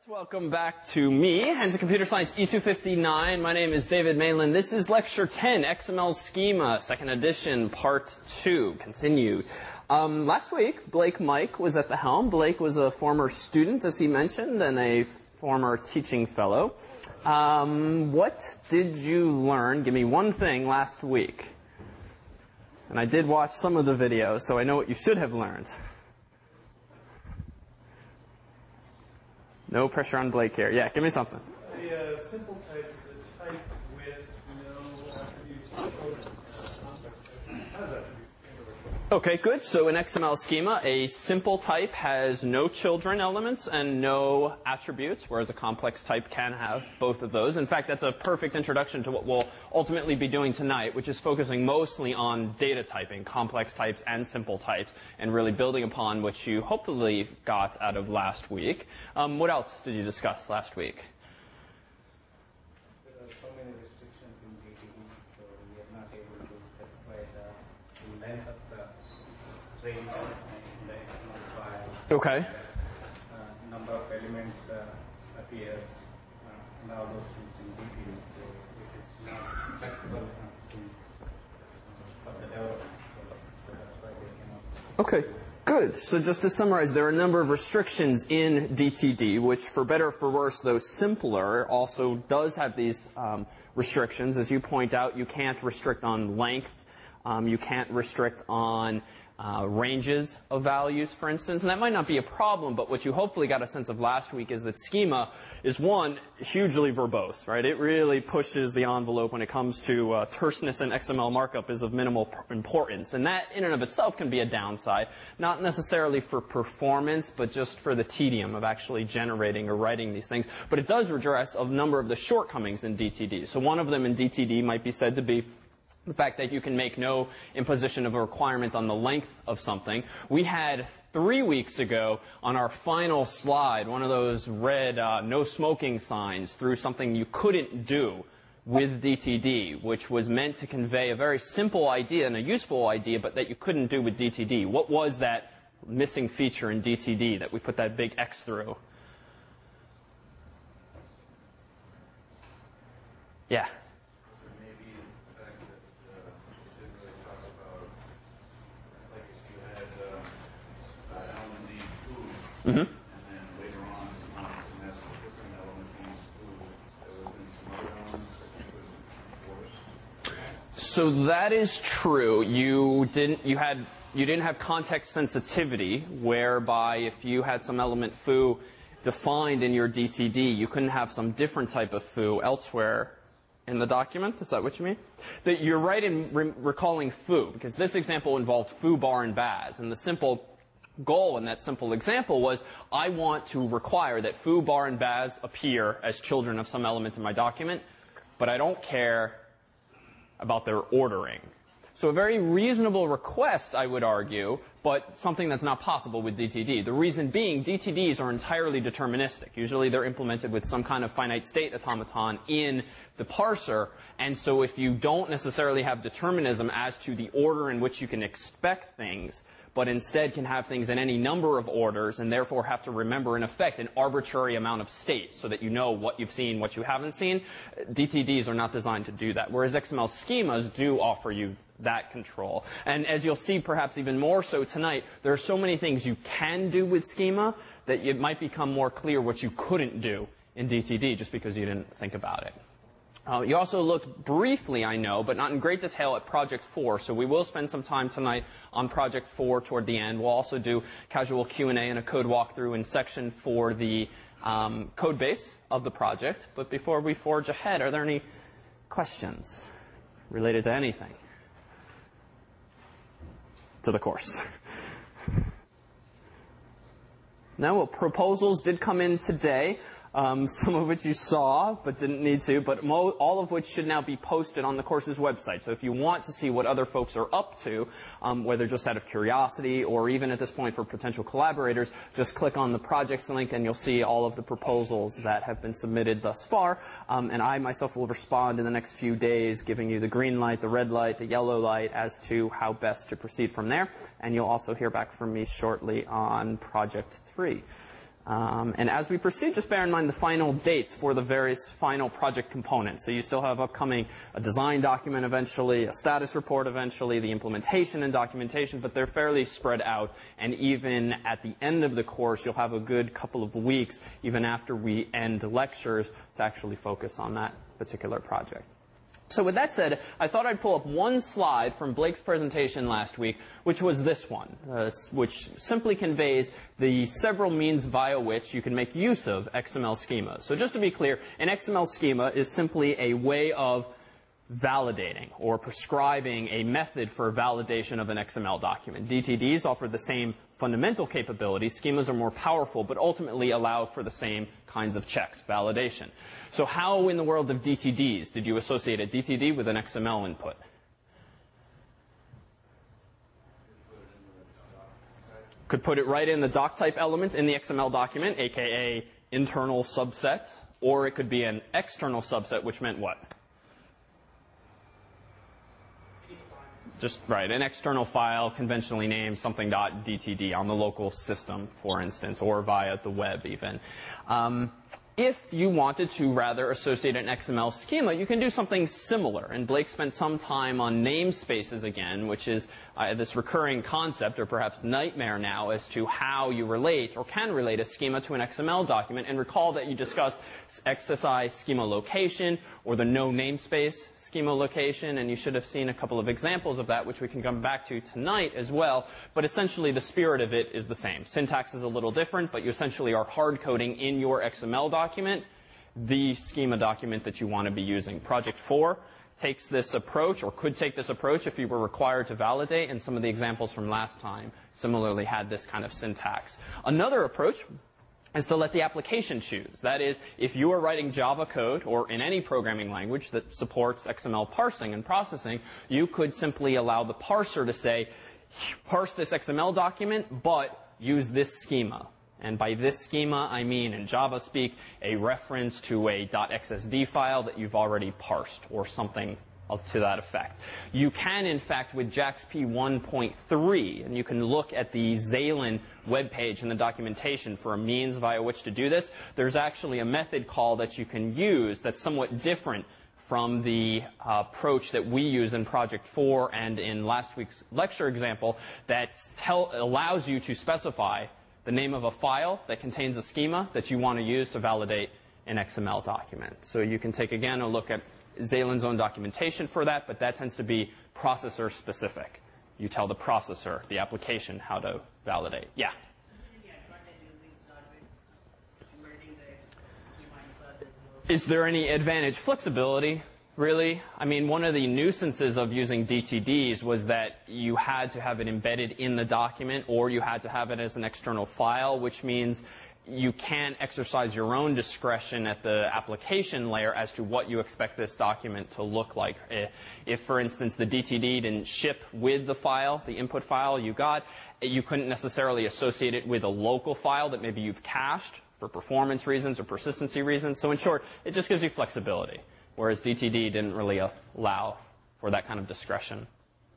Welcome back to me, Hansa Computer Science E259. My name is David Mainland. This is Lecture 10, XML Schema, second edition, part 2, continued. Last week, Blake Mike was at the helm. Blake was a former student, as he mentioned, and a former teaching fellow. What did you learn? Give me one thing last week. And I did watch some of the videos, so I know what you should have learned. No pressure on Blake here. Yeah, give me something. A simple type is a type with no attributes. How does attributes? Okay, good. So in XML schema, a simple type has no children elements and no attributes, whereas a complex type can have both of those. In fact, that's a perfect introduction to what we'll ultimately be doing tonight, which is focusing mostly on data typing, complex types and simple types, and really building upon what you hopefully got out of last week. What else did you discuss last week? There are so many restrictions in DTD, so we are not able to specify the length of the string in the XML file. Okay. Number of elements appears, and all those things in DTD, so it is not flexible for the development. So that's why we came up. Okay. Good. So just to summarize, there are a number of restrictions in DTD, which for better or for worse, though simpler, also does have these restrictions. As you point out, you can't restrict on length. You can't restrict on ranges of values, for instance. And that might not be a problem, but what you hopefully got a sense of last week is that schema is, one, hugely verbose, right? It really pushes the envelope when it comes to terseness and XML markup is of minimal importance. And that in and of itself can be a downside, not necessarily for performance, but just for the tedium of actually generating or writing these things. But it does address a number of the shortcomings in DTD. So one of them in DTD might be said to be the fact that you can make no imposition of a requirement on the length of something. We had 3 weeks ago on our final slide one of those red no smoking signs through something you couldn't do with DTD, which was meant to convey a very simple idea and a useful idea, but that you couldn't do with DTD. What was that missing feature in DTD that we put that big X through? Yeah. Mm-hmm. And then later on, you can have some different elements in each food. There was some other elements that you could enforce. So that is true. You didn't have context sensitivity, whereby if you had some element foo defined in your DTD, you couldn't have some different type of foo elsewhere in the document. Is that what you mean? That you're right in recalling foo, because this example involved foo, bar, and baz, and the simple goal in that simple example was I want to require that foo, bar, and baz appear as children of some element in my document, but I don't care about their ordering. So a very reasonable request, I would argue, but something that's not possible with DTD. The reason being, DTDs are entirely deterministic. Usually they're implemented with some kind of finite state automaton in the parser, and so if you don't necessarily have determinism as to the order in which you can expect things, but instead can have things in any number of orders and therefore have to remember, in effect, an arbitrary amount of states so that you know what you've seen, what you haven't seen. DTDs are not designed to do that, whereas XML schemas do offer you that control. And as you'll see perhaps even more so tonight, there are so many things you can do with schema that it might become more clear what you couldn't do in DTD just because you didn't think about it. You also looked briefly, I know, but not in great detail at Project 4, so we will spend some time tonight on Project 4 toward the end. We'll also do casual Q&A and a code walkthrough in section for the code base of the project. But before we forge ahead, are there any questions related to anything? To the course. Now, well, proposals did come in today. Some of which you saw but didn't need to, but all of which should now be posted on the course's website. So if you want to see what other folks are up to, whether just out of curiosity or even at this point for potential collaborators, just click on the projects link and you'll see all of the proposals that have been submitted thus far. And I myself will respond in the next few days, giving you the green light, the red light, the yellow light as to how best to proceed from there. And you'll also hear back from me shortly on Project 3. And as we proceed, just bear in mind the final dates for the various final project components. So you still have upcoming a design document eventually, a status report eventually, the implementation and documentation, but they're fairly spread out. And even at the end of the course, you'll have a good couple of weeks, even after we end lectures, to actually focus on that particular project. So with that said, I thought I'd pull up one slide from Blake's presentation last week, which was this one, which simply conveys the several means via which you can make use of XML schemas. So just to be clear, an XML schema is simply a way of validating or prescribing a method for validation of an XML document. DTDs offer the same fundamental capabilities. Schemas are more powerful, but ultimately allow for the same kinds of checks, validation. So how in the world of DTDs did you associate a DTD with an XML input? Could put it right in the doc type elements in the XML document, aka internal subset, or it could be an external subset, which meant what? Just right, an external file, conventionally named something .dtd on the local system, for instance, or via the web even. If you wanted to rather associate an XML schema, you can do something similar. And Blake spent some time on namespaces again, which is this recurring concept, or perhaps nightmare now, as to how you relate or can relate a schema to an XML document. And recall that you discussed XSI schema location or the no namespace schema location, and you should have seen a couple of examples of that, which we can come back to tonight as well. But essentially, the spirit of it is the same. Syntax is a little different, but you essentially are hard-coding in your XML document the schema document that you want to be using. Project 4 takes this approach, or could take this approach if you were required to validate, and some of the examples from last time similarly had this kind of syntax. Another approach is to let the application choose. That is, if you are writing Java code or in any programming language that supports XML parsing and processing, you could simply allow the parser to say, parse this XML document, but use this schema. And by this schema, I mean, in Java speak, a reference to a .xsd file that you've already parsed or something to that effect. You can, in fact, with JAXP 1.3, and you can look at the Xalen webpage in the documentation for a means via which to do this, there's actually a method call that you can use that's somewhat different from the approach that we use in Project 4 and in last week's lecture example that allows you to specify the name of a file that contains a schema that you want to use to validate an XML document. So you can take, again, a look at Xalen's own documentation for that, but that tends to be processor specific. You tell the processor, the application, how to validate. Yeah? Is there any advantage? Flexibility, really. I mean, one of the nuisances of using DTDs was that you had to have it embedded in the document, or you had to have it as an external file, which means you can exercise your own discretion at the application layer as to what you expect this document to look like. If, for instance, the DTD didn't ship with the file, the input file you got, you couldn't necessarily associate it with a local file that maybe you've cached for performance reasons or persistency reasons. So in short, it just gives you flexibility, whereas DTD didn't really allow for that kind of discretion.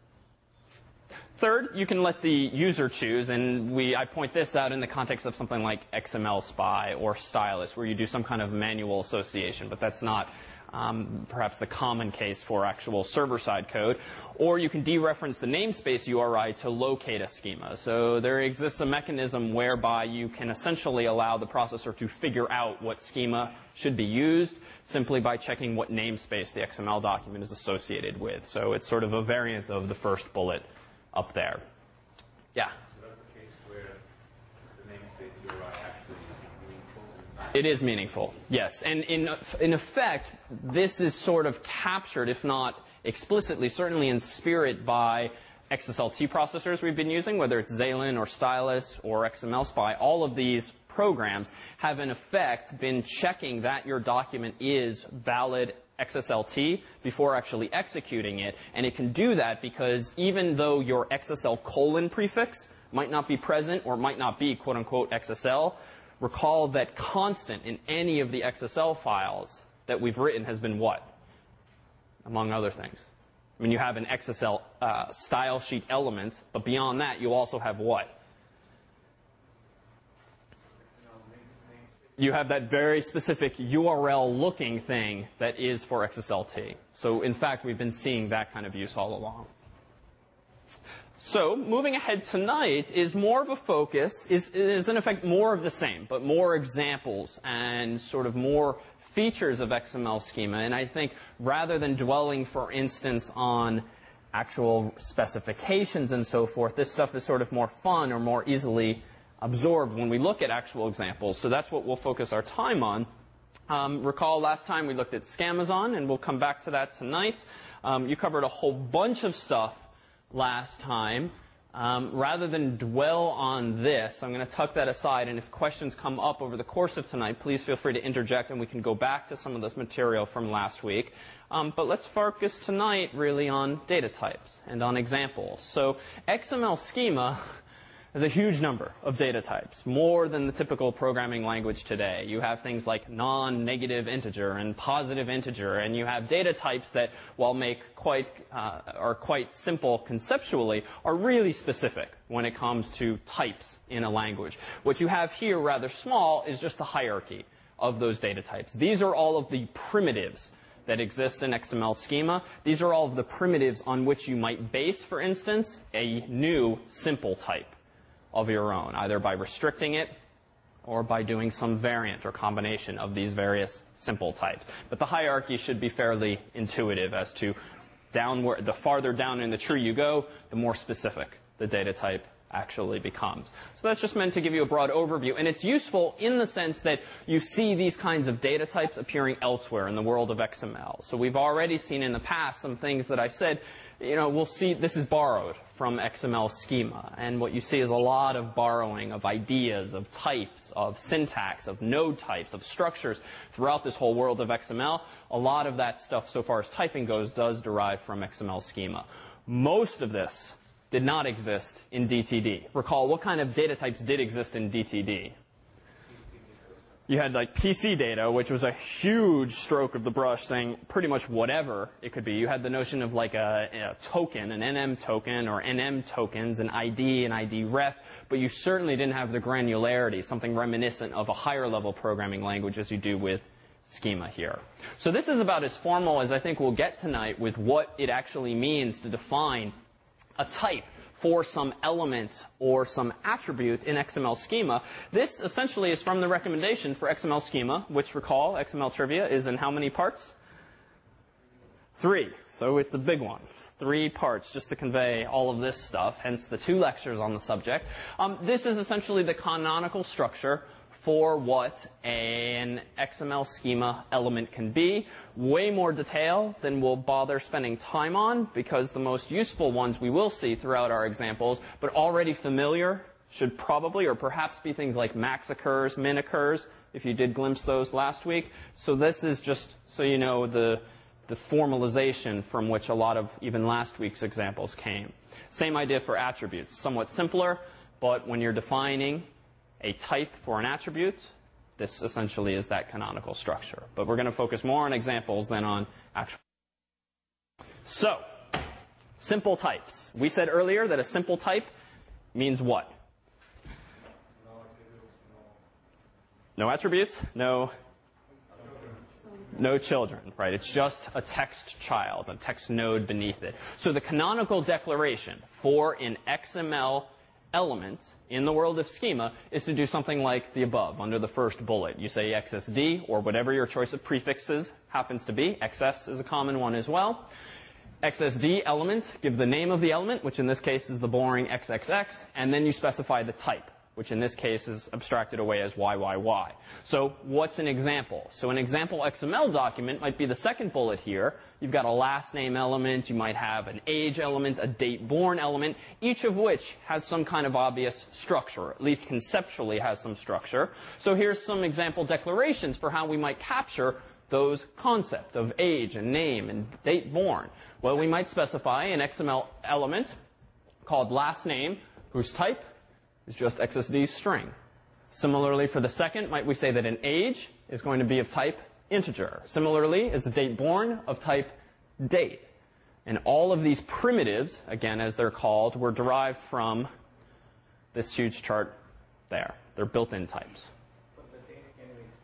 Third, you can let the user choose, and I point this out in the context of something like XML Spy or Stylus, where you do some kind of manual association, but that's not perhaps the common case for actual server-side code. Or you can dereference the namespace URI to locate a schema. So there exists a mechanism whereby you can essentially allow the processor to figure out what schema should be used simply by checking what namespace the XML document is associated with. So it's sort of a variant of the first bullet up there. Yeah? So that's a case where the namespace URI actually is meaningful. It is meaningful, yes. And in effect, this is sort of captured, if not explicitly, certainly in spirit by XSLT processors we've been using, whether it's Xalen or Stylus or XML Spy. All of these programs have, in effect, been checking that your document is valid XSLT before actually executing it. And it can do that because even though your XSL : prefix might not be present or might not be quote-unquote XSL, recall that constant in any of the XSL files that we've written has been what? Among other things. I mean, you have an XSL style sheet element, but beyond that, you also have what? you have that very specific URL-looking thing that is for XSLT. So in fact, we've been seeing that kind of use all along. So moving ahead tonight is more of a focus, is in effect more of the same, but more examples and sort of more features of XML schema. And I think rather than dwelling, for instance, on actual specifications and so forth, this stuff is sort of more fun or more easily absorbed when we look at actual examples. So that's what we'll focus our time on. Recall last time we looked at Scamazon, and we'll come back to that tonight. You covered a whole bunch of stuff last time. Rather than dwell on this, I'm going to tuck that aside, and if questions come up over the course of tonight, please feel free to interject and we can go back to some of this material from last week. But let's focus tonight really on data types and on examples. So XML schema is a huge number of data types, more than the typical programming language today. You have things like non-negative integer and positive integer, and you have data types that, while are quite simple conceptually, are really specific when it comes to types in a language. What you have here, rather small, is just the hierarchy of those data types. These are all of the primitives that exist in XML schema. These are all of the primitives on which you might base, for instance, a new simple type of your own, either by restricting it or by doing some variant or combination of these various simple types. But the hierarchy should be fairly intuitive as to the farther down in the tree you go, the more specific the data type actually becomes. So that's just meant to give you a broad overview, and it's useful in the sense that you see these kinds of data types appearing elsewhere in the world of XML. So we've already seen in the past some things that I said, we'll see this is borrowed from XML schema. And what you see is a lot of borrowing of ideas, of types, of syntax, of node types, of structures throughout this whole world of XML. A lot of that stuff, so far as typing goes, does derive from XML schema. Most of this did not exist in DTD. Recall, what kind of data types did exist in DTD? You had like PC data, which was a huge stroke of the brush saying pretty much whatever it could be. You had the notion of like a token, an NM token or NM tokens, an ID ref, but you certainly didn't have the granularity, something reminiscent of a higher level programming language as you do with schema here. So this is about as formal as I think we'll get tonight with what it actually means to define a type for some element or some attribute in XML schema. This essentially is from the recommendation for XML schema, which, recall, XML trivia is in how many parts? 3. So it's a big one. 3 parts just to convey all of this stuff, hence the 2 lectures on the subject. This is essentially the canonical structure for what an XML schema element can be. Way more detail than we'll bother spending time on, because the most useful ones we will see throughout our examples, but already familiar should probably or perhaps be things like max occurs, min occurs, if you did glimpse those last week. So this is just so you know the formalization from which a lot of even last week's examples came. Same idea for attributes, somewhat simpler, but when you're defining a type for an attribute, this essentially is that canonical structure. But we're going to focus more on examples than on actual. So, simple types. We said earlier that a simple type means what? No attributes? No children, right? It's just a text child, a text node beneath it. So the canonical declaration for an XML element in the world of schema is to do something like the above under the first bullet. You say XSD or whatever your choice of prefixes happens to be. XS is a common one as well. XSD element, give the name of the element, which in this case is the boring XXX, and then you specify the type, which in this case is abstracted away as YYY. So what's an example? So an example XML document might be the second bullet here. You've got a last name element, you might have an age element, a date born element, each of which has some kind of obvious structure, at least conceptually has some structure. So here's some example declarations for how we might capture those concepts of age and name and date born. Well, we might specify an XML element called last name, whose type is just XSD string. Similarly, for the second, might we say that an age is going to be of type integer. Similarly, is the date born of type date. And all of these primitives, again, as they're called, were derived from this huge chart there. They're built-in types. For the date, can we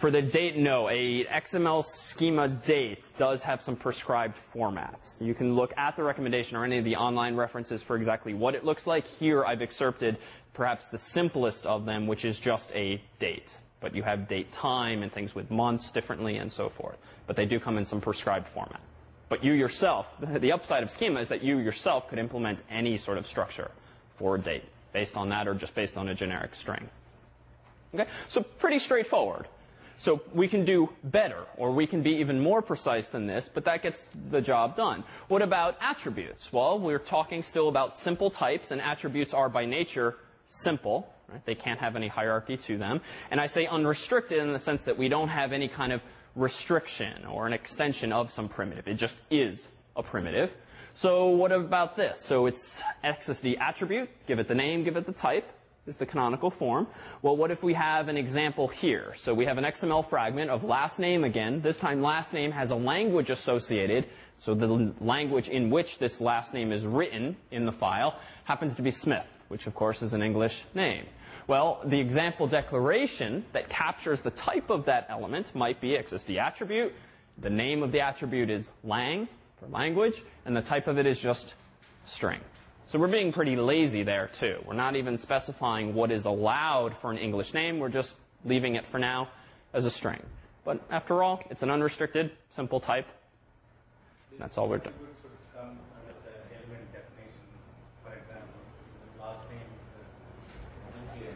For the date, no. A XML schema date does have some prescribed formats. You can look at the recommendation or any of the online references for exactly what it looks like. Here I've excerpted perhaps the simplest of them, which is just a date. But you have date time and things with months differently and so forth. But they do come in some prescribed format. But you yourself, the upside of schema is that you yourself could implement any sort of structure for a date based on that or just based on a generic string. Okay? So pretty straightforward. So we can do better, or we can be even more precise than this, but that gets the job done. What about attributes? Well, we're talking still about simple types, and attributes are by nature simple. Right? They can't have any hierarchy to them. And I say unrestricted in the sense that we don't have any kind of restriction or an extension of some primitive. It just is a primitive. So what about this? So it's XSD attribute, give it the name, give it the type, is the canonical form. Well, what if we have an example here? So we have an XML fragment of last name again. This time last name has a language associated. So the language in which this last name is written in the file happens to be Smith, which of course is an English name. Well, the example declaration that captures the type of that element might be XSD attribute. The name of the attribute is lang for language, and the type of it is just string. So we're being pretty lazy there too. We're not even specifying what is allowed for an English name. We're just leaving it for now as a string. But after all, it's an unrestricted, simple type. That's all we're doing. Attributes would come under the element definition. For example, the last name is nuclear.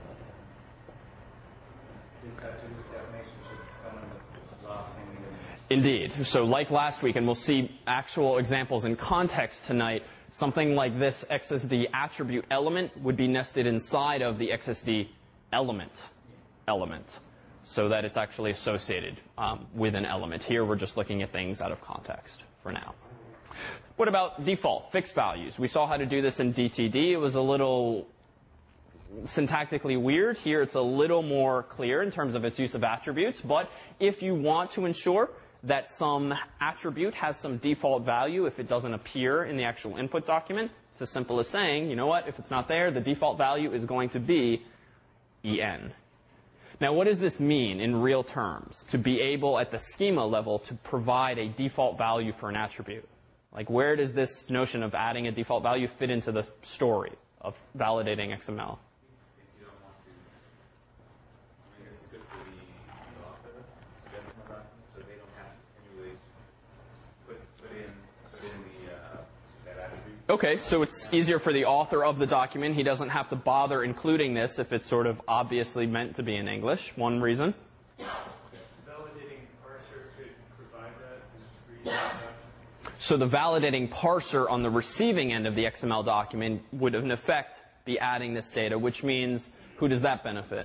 This attribute definition should come under last name element. Indeed. So like last week, and we'll see actual examples in context tonight, something like this XSD attribute element would be nested inside of the XSD element, so that it's actually associated with an element. Here we're just looking at things out of context for now. What about default, fixed values? We saw how to do this in DTD. It was a little syntactically weird. Here it's a little more clear in terms of its use of attributes, but if you want to ensure that some attribute has some default value if it doesn't appear in the actual input document, it's as simple as saying, you know what, if it's not there, the default value is going to be en. Now, what does this mean in real terms, to be able at the schema level to provide a default value for an attribute? Like, where does this notion of adding a default value fit into the story of validating XML? If you don't want to, I mean, it's good for the author, the XML document, so they don't have to continually put in that attribute. Okay, so it's easier for the author of the document. He doesn't have to bother including this if it's sort of obviously meant to be in English. One reason. Validating parser could provide that and just read that. So the validating parser on the receiving end of the XML document would in effect be adding this data, which means who does that benefit?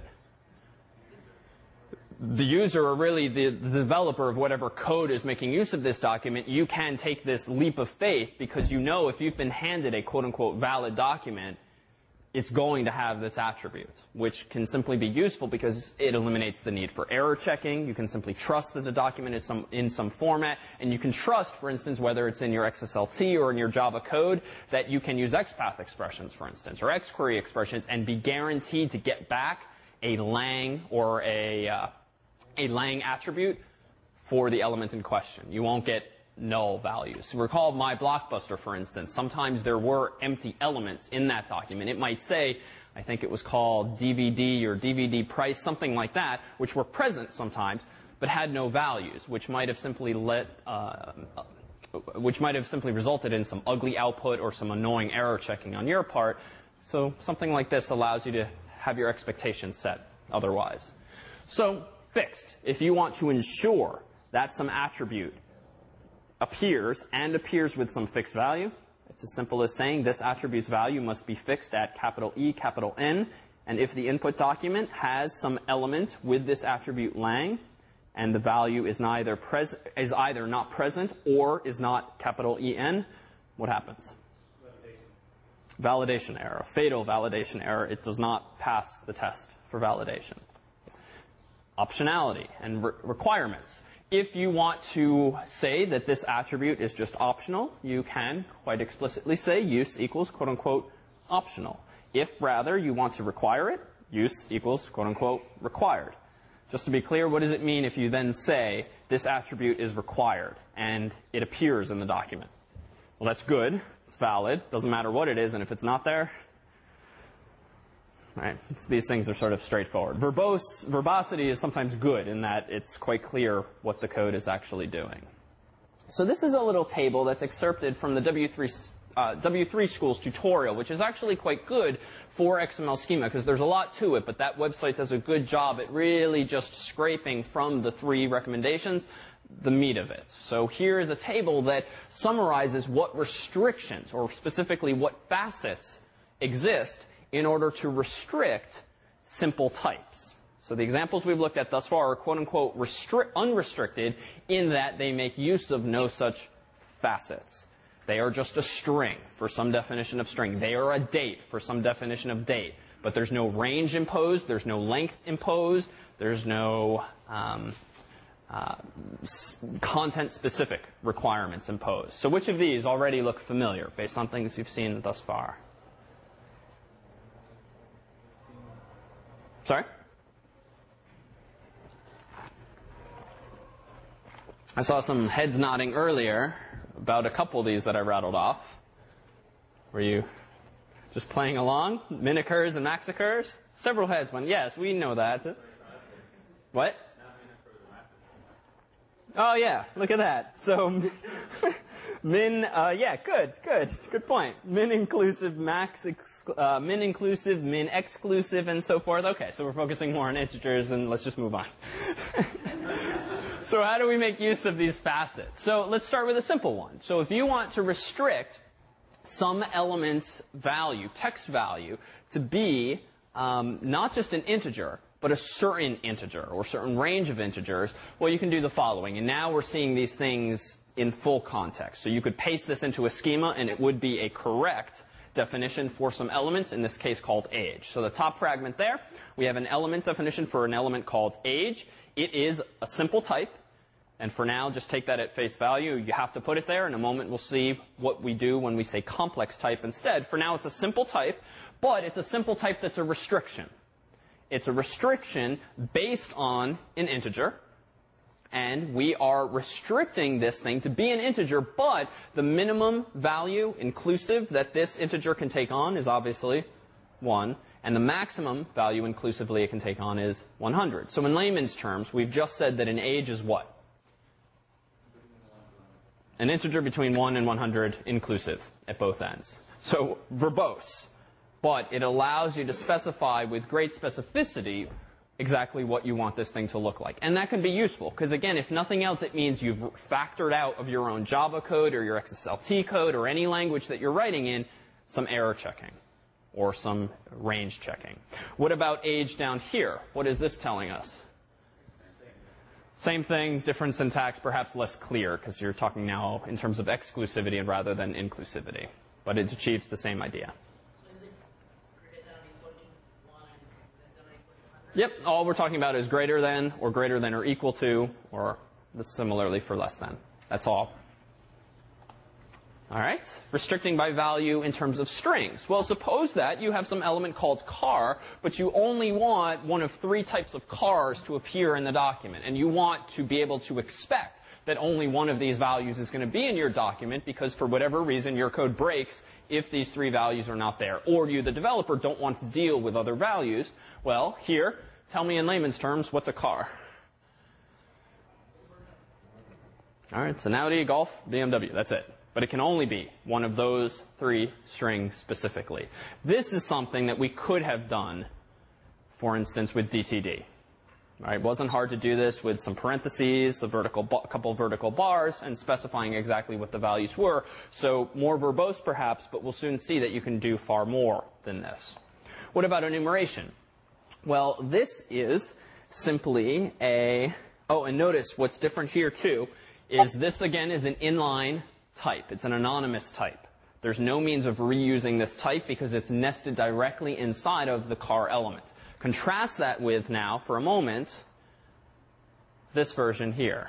The user, or really the developer of whatever code is making use of this document. You can take this leap of faith because you know if you've been handed a quote-unquote valid document, it's going to have this attribute, which can simply be useful because it eliminates the need for error checking. You can simply trust that the document is in some format, and you can trust, for instance, whether it's in your XSLT or in your Java code, that you can use XPath expressions, for instance, or XQuery expressions, and be guaranteed to get back a lang or a lang attribute for the element in question. You won't get null values. Recall my Blockbuster, for instance. Sometimes there were empty elements in that document. It might say, I think it was called DVD or DVD price, something like that, which were present sometimes, but had no values, which might have simply resulted in some ugly output or some annoying error checking on your part. So something like this allows you to have your expectations set otherwise. So fixed. If you want to ensure that some attribute appears with some fixed value, it's as simple as saying this attribute's value must be fixed at capital E, capital N, and if the input document has some element with this attribute lang, and the value is either not present or is not capital En, what happens? Validation error, a fatal validation error. It does not pass the test for validation. Optionality and requirements. If you want to say that this attribute is just optional, you can quite explicitly say use equals quote-unquote optional. If rather you want to require it, use equals quote-unquote required. Just to be clear, what does it mean if you then say this attribute is required and it appears in the document? Well, that's good. It's valid. Doesn't matter what it is, and if it's not there, right? These things are sort of straightforward. Verbosity is sometimes good in that it's quite clear what the code is actually doing. So this is a little table that's excerpted from the W3 Schools tutorial, which is actually quite good for XML schema because there's a lot to it, but that website does a good job at really just scraping from the 3 recommendations the meat of it. So here is a table that summarizes what restrictions, or specifically what facets, exist in order to restrict simple types. So the examples we've looked at thus far are quote-unquote unrestricted in that they make use of no such facets. They are just a string for some definition of string. They are a date for some definition of date. But there's no range imposed. There's no length imposed. There's no content-specific requirements imposed. So which of these already look familiar based on things you've seen thus far? Sorry? I saw some heads nodding earlier about a couple of these that I rattled off. Were you just playing along? Min occurs and max occurs? Several heads went, yes, we know that. What? Oh, yeah, look at that. So, min, yeah, good point. Min inclusive, min inclusive, min exclusive, and so forth. Okay, so we're focusing more on integers, and let's just move on. So how do we make use of these facets? So let's start with a simple one. So if you want to restrict some element value, text value, to be not just an integer, but a certain integer or certain range of integers, well, you can do the following. And now we're seeing these things in full context. So you could paste this into a schema, and it would be a correct definition for some element, in this case called age. So the top fragment there, we have an element definition for an element called age. It is a simple type, and for now, just take that at face value. You have to put it there. In a moment, we'll see what we do when we say complex type instead. For now, it's a simple type, but it's a simple type that's a restriction. It's a restriction based on an integer, and we are restricting this thing to be an integer, but the minimum value inclusive that this integer can take on is obviously 1. And the maximum value inclusively it can take on is 100. So in layman's terms, we've just said that an age is what? An integer between 1 and 100 inclusive at both ends. So verbose. But it allows you to specify with great specificity exactly what you want this thing to look like. And that can be useful, because again, if nothing else, it means you've factored out of your own Java code or your XSLT code or any language that you're writing in some error checking or some range checking. What about age down here? What is this telling us? Same thing, different syntax, perhaps less clear, because you're talking now in terms of exclusivity rather than inclusivity. But it achieves the same idea. So is it greater than or equal to 1 and less than or equal to 100? Yep, all we're talking about is greater than or equal to, or similarly for less than. That's all. All right, restricting by value in terms of strings. Well, suppose that you have some element called car, but you only want one of 3 types of cars to appear in the document, and you want to be able to expect that only one of these values is going to be in your document because for whatever reason your code breaks if these 3 values are not there, or you, the developer, don't want to deal with other values. Well, here, tell me in layman's terms, what's a car? All right, it's an Audi, Golf, BMW, that's it. But it can only be one of those 3 strings specifically. This is something that we could have done, for instance, with DTD. All right, it wasn't hard to do this with some parentheses, a couple vertical bars, and specifying exactly what the values were. So more verbose, perhaps, but we'll soon see that you can do far more than this. What about enumeration? Well, this is simply a... Oh, and notice what's different here, too, is this, again, is an inline type. It's an anonymous type. There's no means of reusing this type because it's nested directly inside of the car element. Contrast that with now, for a moment, this version here.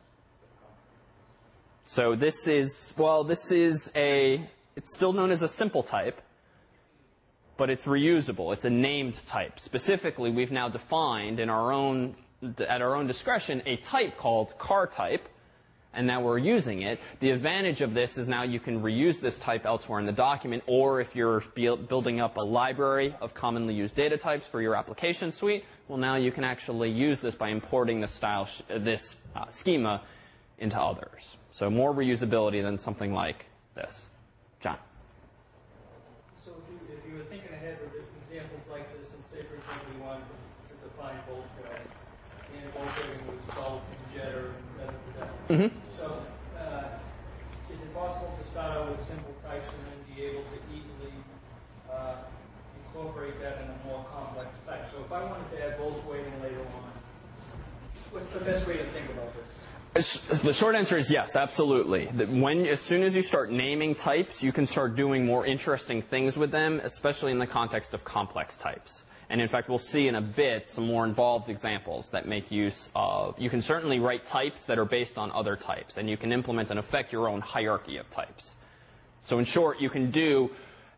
So this is, well, this is it's still known as a simple type, but it's reusable. It's a named type. Specifically, we've now defined in our own at our own discretion, a type called car type, and now we're using it. The advantage of this is now you can reuse this type elsewhere in the document, or if you're building up a library of commonly used data types for your application suite, well, now you can actually use this by importing this schema into others. So more reusability than something like this. John? So if you were thinking ahead with examples like this, and say, for example, you wanted to define Volkswagen, and Volkswagen was called Jetta and da. So is it possible to start out with simple types and then be able to easily incorporate that in a more complex type? So if I wanted to add Volkswagen later on, what's the best way to think about this? The short answer is yes, absolutely. As soon as you start naming types, you can start doing more interesting things with them, especially in the context of complex types. And in fact, we'll see in a bit some more involved examples that make use of, you can certainly write types that are based on other types, and you can implement in effect your own hierarchy of types. So in short, you can do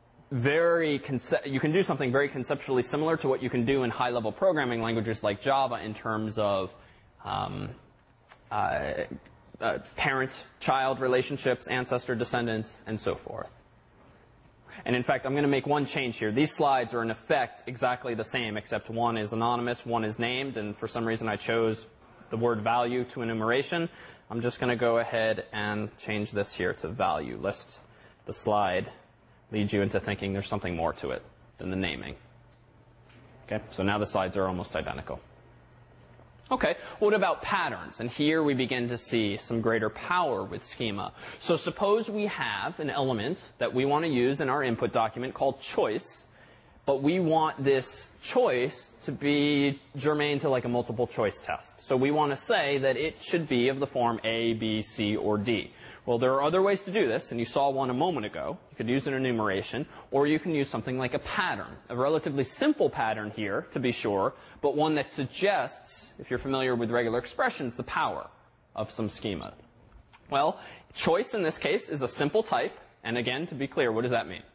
something very conceptually similar to what you can do in high-level programming languages like Java in terms of parent-child relationships, ancestor-descendants, and so forth. And in fact, I'm going to make one change here. These slides are in effect exactly the same, except one is anonymous, one is named, and for some reason I chose the word value to enumeration. I'm just going to go ahead and change this here to value, lest the slide leads you into thinking there's something more to it than the naming. Okay, so now the slides are almost identical. Okay, what about patterns? And here we begin to see some greater power with schema. So suppose we have an element that we want to use in our input document called choice, but we want this choice to be germane to like a multiple choice test. So we want to say that it should be of the form A, B, C, or D. Well, there are other ways to do this, and you saw one a moment ago. You could use an enumeration, or you can use something like a pattern, a relatively simple pattern here, to be sure, but one that suggests, if you're familiar with regular expressions, the power of some schema. Well, choice in this case is a simple type, and again, to be clear, what does that mean?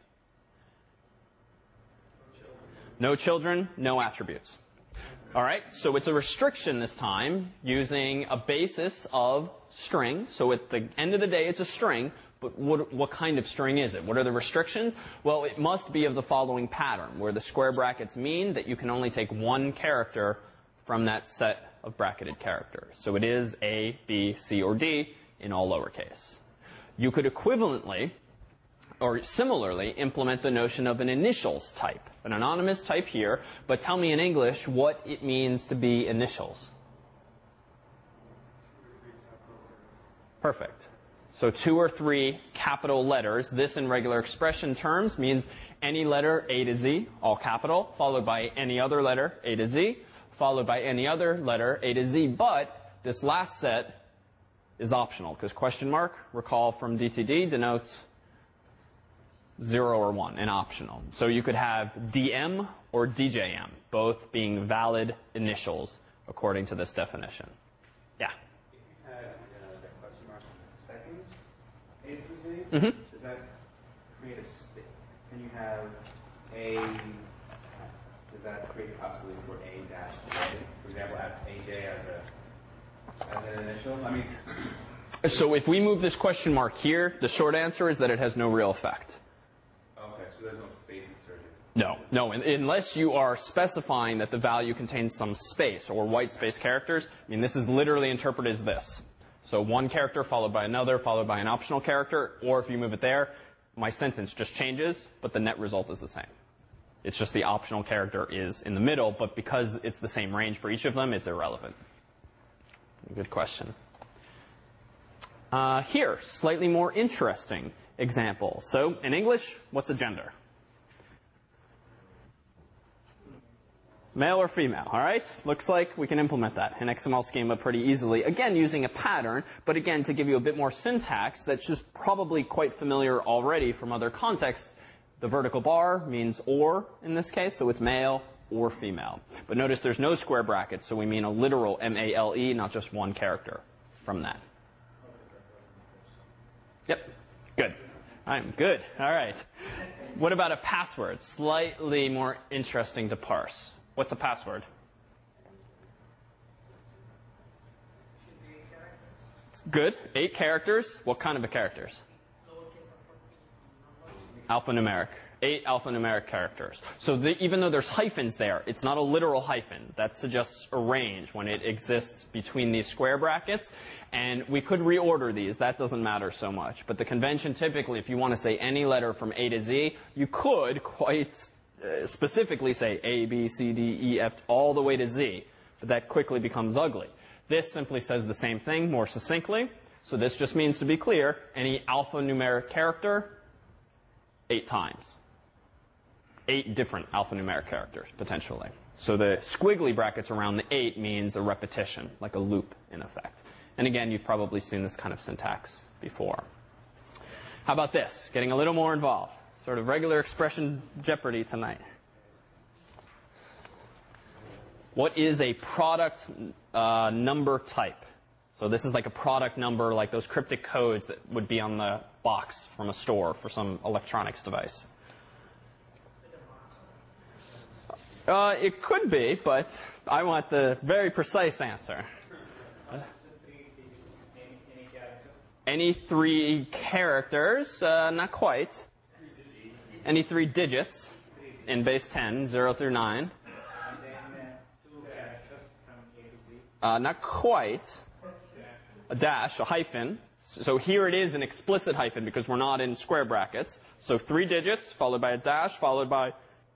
No children, no attributes. All right, so it's a restriction this time using a basis of string. So at the end of the day, it's a string, but what kind of string is it? What are the restrictions? Well, it must be of the following pattern, where the square brackets mean that you can only take one character from that set of bracketed characters. So it is A, B, C, or D in all lowercase. You could equivalently, or similarly, implement the notion of an initials type, an anonymous type here, but tell me in English what it means to be initials. Perfect. So 2 or 3 capital letters. This in regular expression terms means any letter A to Z, all capital, followed by any other letter A to Z, followed by any other letter A to Z. But this last set is optional because question mark, recall from DTD, denotes 0 or 1 and optional. So you could have DM or DJM, both being valid initials according to this definition. Yeah? Does that create can you have a, does that create a possibility for A dash J, for example, as AJ as an initial? I mean, so if we move this question mark here, the short answer is that it has no real effect. Okay, so there's no space inserted. No, unless you are specifying that the value contains some space or white space characters. I mean, this is literally interpreted as this. So one character followed by another, followed by an optional character, or if you move it there, my sentence just changes, but the net result is the same. It's just the optional character is in the middle, but because it's the same range for each of them, it's irrelevant. Good question. Here, slightly more interesting example. So in English, what's a gender? Male or female, all right? Looks like we can implement that in XML schema pretty easily. Again, using a pattern, but again, to give you a bit more syntax that's just probably quite familiar already from other contexts, the vertical bar means or in this case, so it's male or female. But notice there's no square brackets, so we mean a literal M-A-L-E, not just one character from that. Yep, good. I'm good, all right. What about a password? Slightly more interesting to parse. What's a password? Good. 8 characters. What kind of a characters? Alphanumeric. 8 alphanumeric characters. So even though there's hyphens there, it's not a literal hyphen. That suggests a range when it exists between these square brackets. And we could reorder these. That doesn't matter so much. But the convention typically, if you want to say any letter from A to Z, you could quite specifically say A, B, C, D, E, F, all the way to Z. But that quickly becomes ugly. This simply says the same thing more succinctly. So this just means, to be clear, any alphanumeric character, 8 times. 8 different alphanumeric characters, potentially. So the squiggly brackets around the 8 means a repetition, like a loop, in effect. And again, you've probably seen this kind of syntax before. How about this? Getting a little more involved. Sort of regular expression Jeopardy tonight. What is a product number type? So this is like a product number, like those cryptic codes that would be on the box from a store for some electronics device. It could be, but I want the very precise answer. Any 3 characters? Not quite. Any 3 digits in base 10, 0 through 9. Not quite. A dash, a hyphen. So here it is an explicit hyphen because we're not in square brackets. So 3 digits, followed by a dash, followed by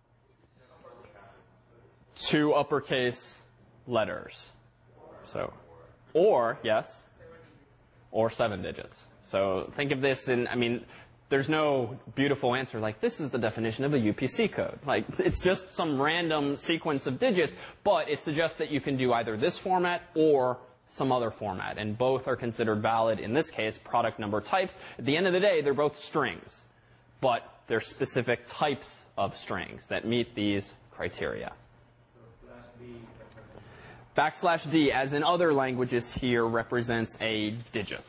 2 uppercase letters. So, or, yes, or 7 digits. So think of this in, I mean, there's no beautiful answer like this is the definition of a UPC code. Like, it's just some random sequence of digits, but it suggests that you can do either this format or some other format, and both are considered valid, in this case, product number types. At the end of the day, they're both strings, but they're specific types of strings that meet these criteria. \D, as in other languages here, represents a digit.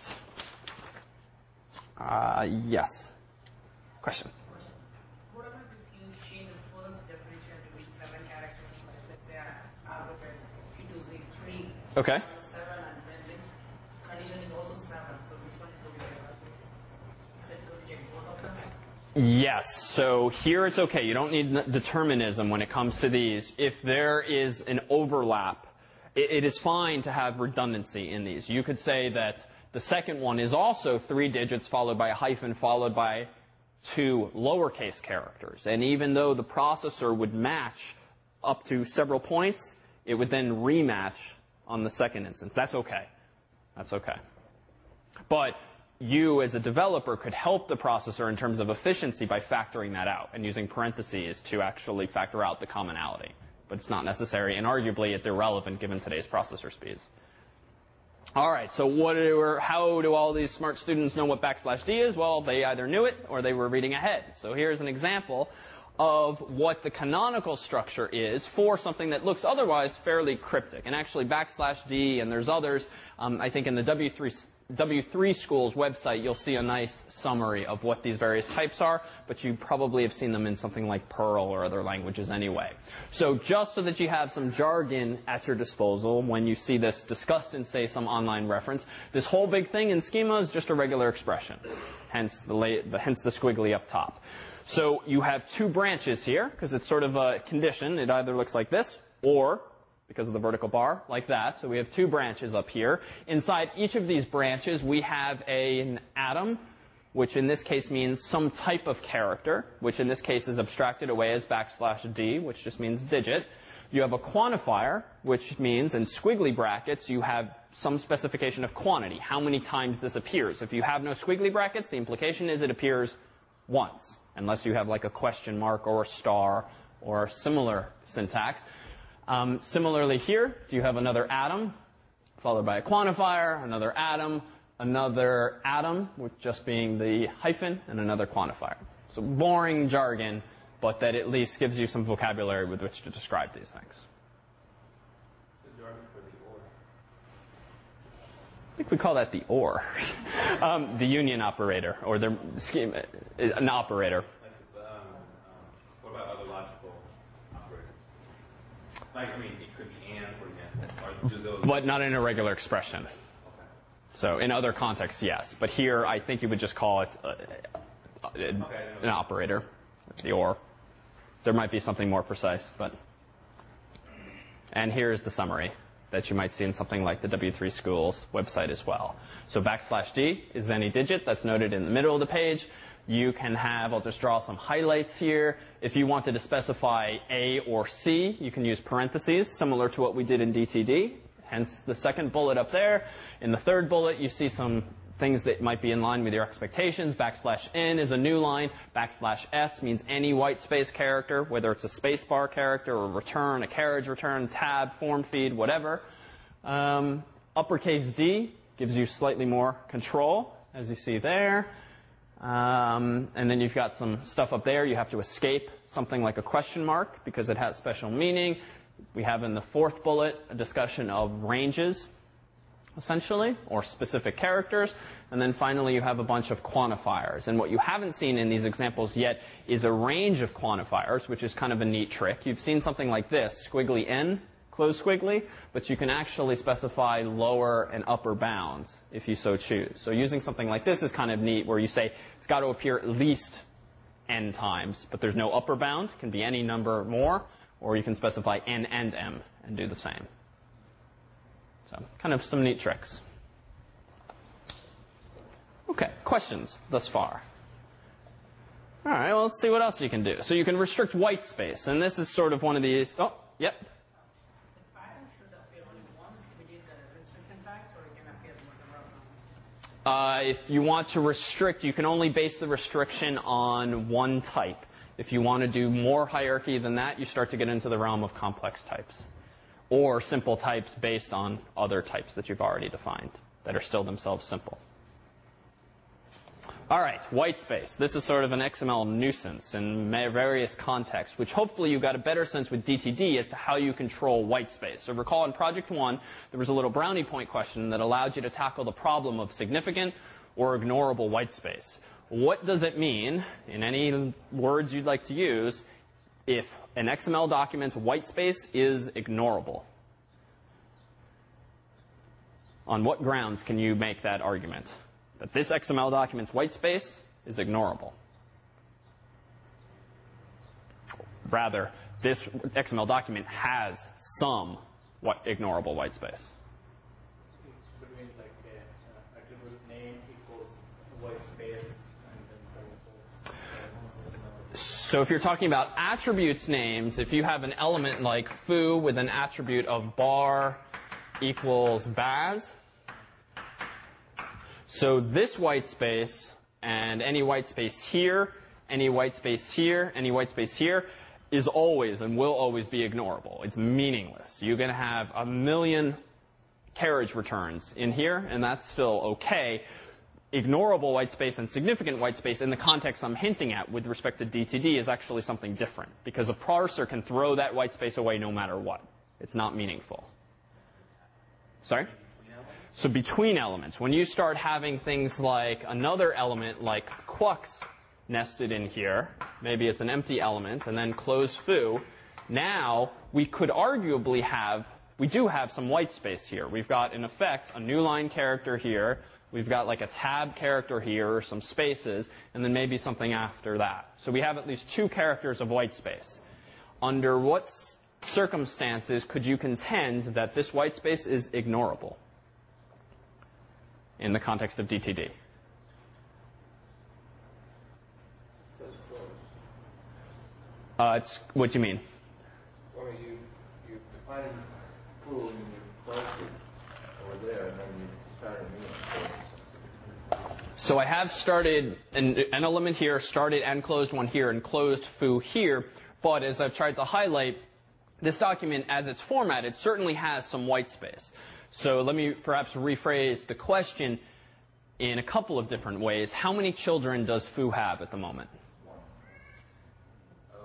Yes. Question? What happens if you change the first definition to be 7 characters, like let's say alphabet A to Z 3, Okay. 7, and then next condition is also 7, so this one is going to be so it's going to check both of them? Yes, so here it's okay. You don't need determinism when it comes to these. If there is an overlap, it is fine to have redundancy in these. You could say that the second one is also 3 digits followed by a hyphen followed by 2 lowercase characters. And even though the processor would match up to several points, it would then rematch on the second instance. That's okay. That's okay. But you, as a developer, could help the processor in terms of efficiency by factoring that out and using parentheses to actually factor out the commonality. But it's not necessary, and arguably it's irrelevant given today's processor speeds. All right, so how do all these smart students know what \D is? Well, they either knew it or they were reading ahead. So here's an example of what the canonical structure is for something that looks otherwise fairly cryptic. And actually, \D, and there's others, I think in the W3 School's website, you'll see a nice summary of what these various types are, but you probably have seen them in something like Perl or other languages anyway. So just so that you have some jargon at your disposal when you see this discussed in, say, some online reference, this whole big thing in schema is just a regular expression, hence the squiggly up top. So you have 2 branches here, because it's sort of a condition. It either looks like this, or because of the vertical bar, like that. So we have 2 branches up here. Inside each of these branches, we have an atom, which in this case means some type of character, which in this case is abstracted away as \D, which just means digit. You have a quantifier, which means in squiggly brackets, you have some specification of quantity, how many times this appears. If you have no squiggly brackets, the implication is it appears once, unless you have like a question mark or a star or similar syntax. Similarly here, you have another atom, followed by a quantifier, another atom, with just being the hyphen, and another quantifier. So boring jargon, but that at least gives you some vocabulary with which to describe these things. The jargon for the OR. I think we call that the OR. The union operator, or the scheme, an operator. What about other logical operators? Like, I mean, it could be and, for example. Or do those... But not in a regular expression. Okay. So in other contexts, yes. But here, I think you would just call it an operator, the OR. There might be something more precise, but. And here's the summary that you might see in something like the W3 Schools website as well. So \D is any digit that's noted in the middle of the page. You can have, I'll just draw some highlights here. If you wanted to specify A or C, you can use parentheses, similar to what we did in DTD. Hence the second bullet up there. In the third bullet, you see some things that might be in line with your expectations. \N is a new line. \S means any white space character, whether it's a spacebar character or return, a carriage return, tab, form feed, whatever. Uppercase D gives you slightly more control, as you see there. And then you've got some stuff up there. You have to escape something like a question mark because it has special meaning. We have in the fourth bullet a discussion of ranges, essentially, or specific characters. And then finally, you have a bunch of quantifiers. And what you haven't seen in these examples yet is a range of quantifiers, which is kind of a neat trick. You've seen something like this, squiggly n, close squiggly, but you can actually specify lower and upper bounds if you so choose. So using something like this is kind of neat, where you say it's got to appear at least n times, but there's no upper bound. It can be any number more, or you can specify n and m and do the same. So kind of some neat tricks. Okay, questions thus far? All right, well, let's see what else you can do. So you can restrict white space, and this is sort of one of these. Oh, yep. The pattern should appear only once within the restriction tags, or it can appear multiple times? If you want to restrict, you can only base the restriction on one type. If you want to do more hierarchy than that, you start to get into the realm of complex types, or simple types based on other types that you've already defined that are still themselves simple. All right, white space. This is sort of an XML nuisance in various contexts, which hopefully you got a better sense with DTD as to how you control white space. So recall in Project 1, there was a little brownie point question that allowed you to tackle the problem of significant or ignorable white space. What does it mean, in any words you'd like to use, if an XML document's white space is ignorable? On what grounds can you make that argument? That this XML document's white space is ignorable. Rather, this XML document has some ignorable white space. It's between like attribute name equals white space and then So if you're talking about attributes names, if you have an element like foo with an attribute of bar equals baz, so this white space and any white space here, any white space here, any white space here is always and will always be ignorable. It's meaningless. You're going to have 1 million carriage returns in here, and that's still okay. Ignorable white space and significant white space in the context I'm hinting at with respect to DTD is actually something different, because a parser can throw that white space away no matter what. It's not meaningful. Sorry? So between elements, when you start having things like another element like quux nested in here, maybe it's an empty element, and then close foo, now we could arguably we do have some white space here. We've got, in effect, a new line character here. We've got like a tab character here, or some spaces, and then maybe something after that. So we have at least 2 characters of white space. Under what circumstances could you contend that this white space is ignorable in the context of DTD? What do you mean? Well, you define foo and you close it over there, and then you start a new one. So I have started an element here, started and closed one here, and closed foo here. But as I've tried to highlight, this document, as it's formatted, certainly has some white space. So let me perhaps rephrase the question in a couple of different ways. How many children does foo have at the moment? Oh,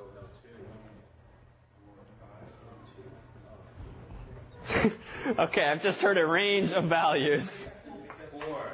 no, 2. Okay, I've just heard a range of values. 4.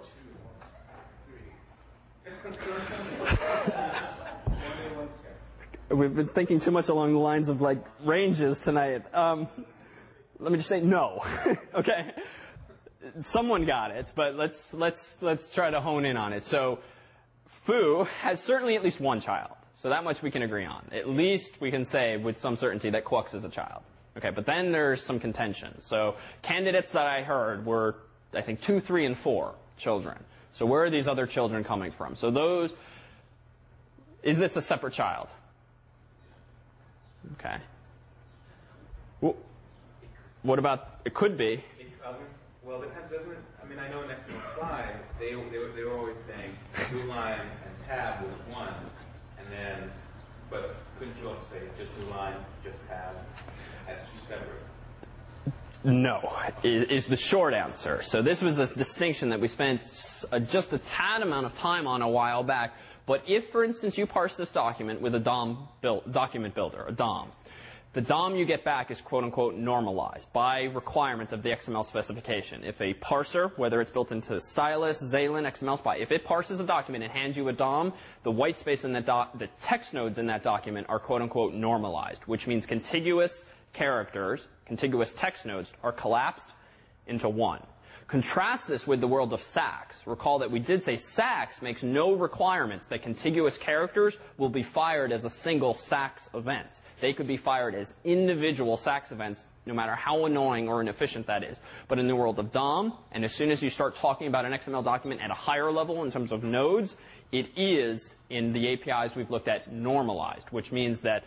We've been thinking too much along the lines of like ranges tonight. Let me just say no. Okay. someone got it, but let's try to hone in on it. So foo has certainly at least one child. So that much we can agree on. At least we can say with some certainty that Quux is a child. Okay, but then there's some contention. So candidates that I heard were, I think, 2, 3, and 4 children. So where are these other children coming from? So those, is this a separate child? Okay. Well, what about, it could be. Well, doesn't it, I mean, I know in XML5, they were always saying blue line and tab was one, and then, but couldn't you also say just blue line, just tab as 2 separate? No, is the short answer. So this was a distinction that we spent just a tad amount of time on a while back. But if, for instance, you parse this document with a document builder, a DOM, the DOM you get back is quote-unquote normalized by requirement of the XML specification. If a parser, whether it's built into Stylus, Xalen, XML Spy, if it parses a document and hands you a DOM, the white space in that the text nodes in that document are quote-unquote normalized, which means contiguous characters, contiguous text nodes, are collapsed into one. Contrast this with the world of SACS. Recall that we did say SACS makes no requirements that contiguous characters will be fired as a single SACS event. They could be fired as individual SACS events, no matter how annoying or inefficient that is. But in the world of DOM, and as soon as you start talking about an XML document at a higher level in terms of nodes, it is, in the APIs we've looked at, normalized, which means that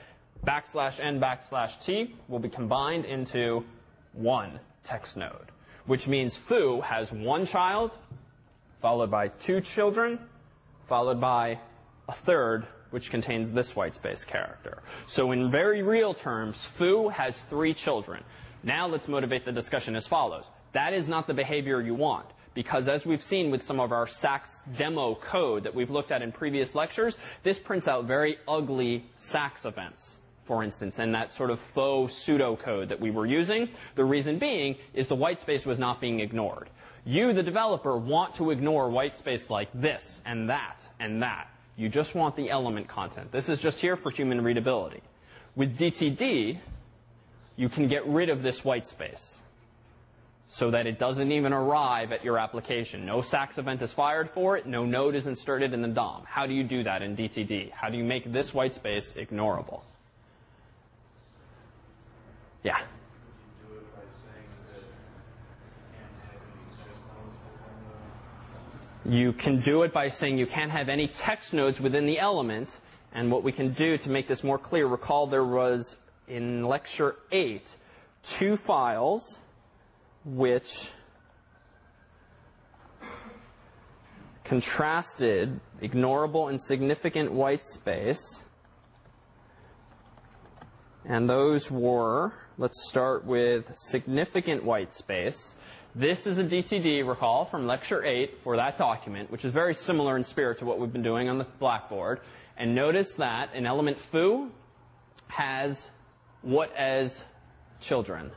\n\t will be combined into one text node, which means foo has one child, followed by 2 children, followed by a third, which contains this white space character. So in very real terms, foo has 3 children. Now let's motivate the discussion as follows. That is not the behavior you want, because as we've seen with some of our SACS demo code that we've looked at in previous lectures, this prints out very ugly SACS events, for instance, and that sort of faux pseudocode that we were using. The reason being is the white space was not being ignored. You, the developer, want to ignore white space like this and that and that. You just want the element content. This is just here for human readability. With DTD, you can get rid of this white space so that it doesn't even arrive at your application. No SACS event is fired for it. No node is inserted in the DOM. How do you do that in DTD? How do you make this white space ignorable? Yeah. You can do it by saying you can't have any text nodes within the element. And what we can do to make this more clear, recall there was in lecture 8 2 files which contrasted ignorable and significant white space. And those were, let's start with significant white space. This is a DTD, recall, from lecture 8 for that document, which is very similar in spirit to what we've been doing on the Blackboard. And notice that an element foo has what as children?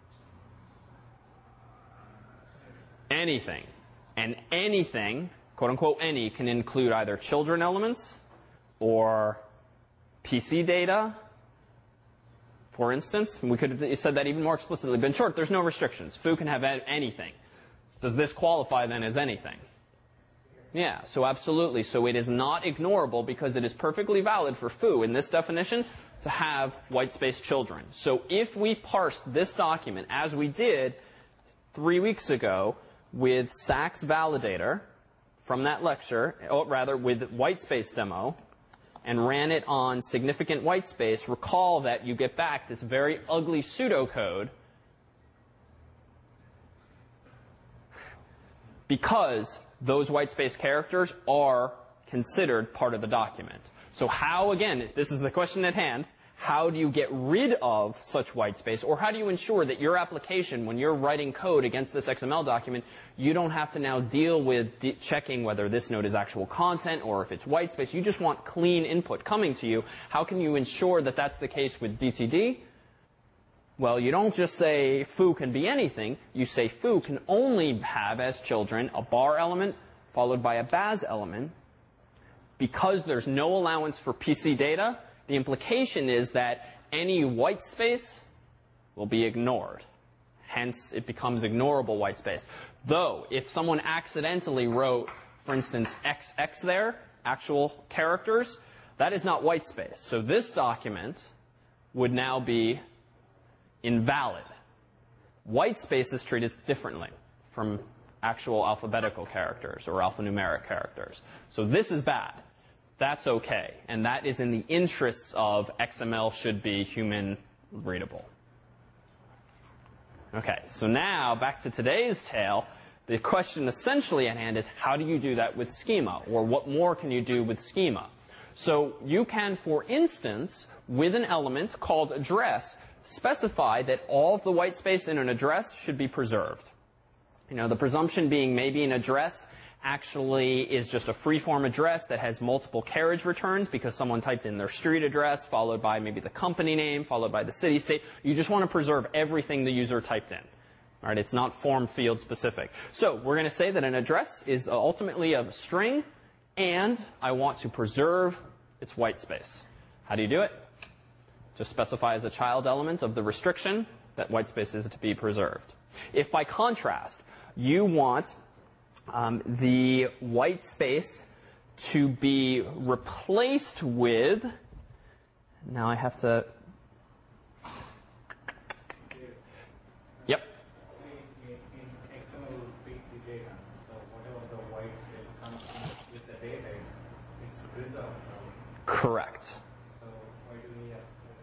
Anything. And anything, quote unquote any, can include either children elements or PC data. For instance, we could have said that even more explicitly, but in short, there's no restrictions. Foo can have anything. Does this qualify then as anything? Yeah, so absolutely. So it is not ignorable because it is perfectly valid for foo in this definition to have white space children. So if we parse this document as we did 3 weeks ago with SACS validator from that lecture, or rather with white space demo, and ran it on significant white space, recall that you get back this very ugly pseudocode because those white space characters are considered part of the document. So how, again, this is the question at hand, how do you get rid of such white space, or how do you ensure that your application, when you're writing code against this XML document, you don't have to now deal with checking whether this node is actual content or if it's white space. You just want clean input coming to you. How can you ensure that that's the case with DTD? Well, you don't just say foo can be anything. You say foo can only have as children a bar element followed by a baz element. Because there's no allowance for PC data, the implication is that any white space will be ignored. Hence, it becomes ignorable white space. Though, if someone accidentally wrote, for instance, XX there, actual characters, that is not white space. So this document would now be invalid. White space is treated differently from actual alphabetical characters or alphanumeric characters. So this is bad. That's okay. And that is in the interests of XML should be human readable. Okay, so now back to today's tale. The question essentially at hand is how do you do that with schema? Or what more can you do with schema? So you can, for instance, with an element called address, specify that all of the white space in an address should be preserved. You know, the presumption being maybe an address actually is just a free-form address that has multiple carriage returns because someone typed in their street address, followed by maybe the company name, followed by the city, state. You just want to preserve everything the user typed in. All right, it's not form field specific. So we're going to say that an address is ultimately a string, and I want to preserve its white space. How do you do it? Just specify as a child element of the restriction that white space is to be preserved. If by contrast, you want the white space to be replaced with, now I have to, yep. In XML PC data, so whatever the white space comes with the data, it's preserved. Correct. So why do we have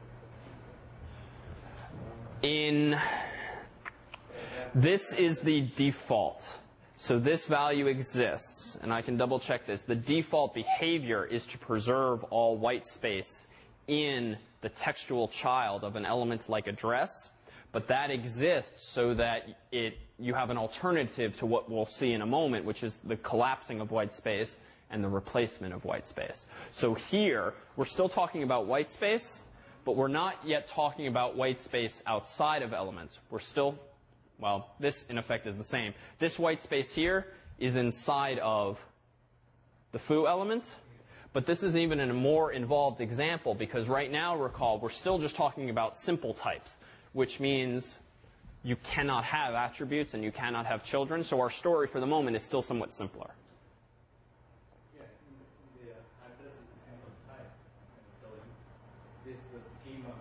this is the default. So this value exists, and I can double check this. The default behavior is to preserve all white space in the textual child of an element like address, but that exists so that you have an alternative to what we'll see in a moment, which is the collapsing of white space and the replacement of white space. So here, we're still talking about white space, but we're not yet talking about white space outside of elements. We're still, well, this in effect is the same. This white space here is inside of the foo element, but this is even in a more involved example because right now, recall, we're still just talking about simple types, which means you cannot have attributes and you cannot have children. So our story for the moment is still somewhat simpler. Yeah, the address is a simple type. So this schema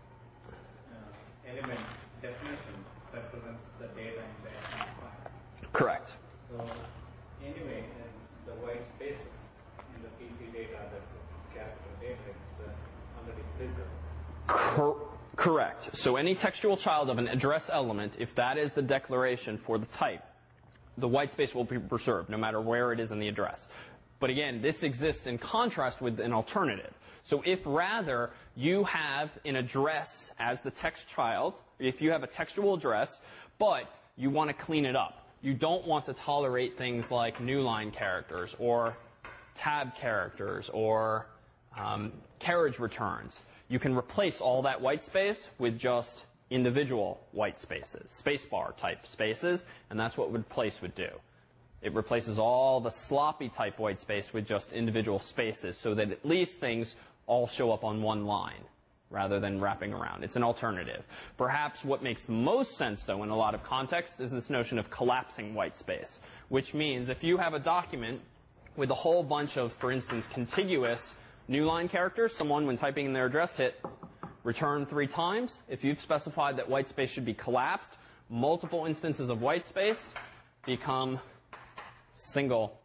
element definition represents the data in the action file. Correct. So anyway, the white spaces in the PC data, that's character data, it's already preserved. Correct. So any textual child of an address element, if that is the declaration for the type, the white space will be preserved no matter where it is in the address. But again, this exists in contrast with an alternative. So if rather you have an address as the text child, if you have a textual address, but you want to clean it up, you don't want to tolerate things like new line characters or tab characters or carriage returns, you can replace all that white space with just individual white spaces, spacebar type spaces, and that's what replace would do. It replaces all the sloppy type white space with just individual spaces so that at least things all show up on one line rather than wrapping around. It's an alternative. Perhaps what makes the most sense, though, in a lot of context is this notion of collapsing white space, which means if you have a document with a whole bunch of, for instance, contiguous new line characters, someone, when typing in their address, hit return 3 times. If you've specified that white space should be collapsed, multiple instances of white space become single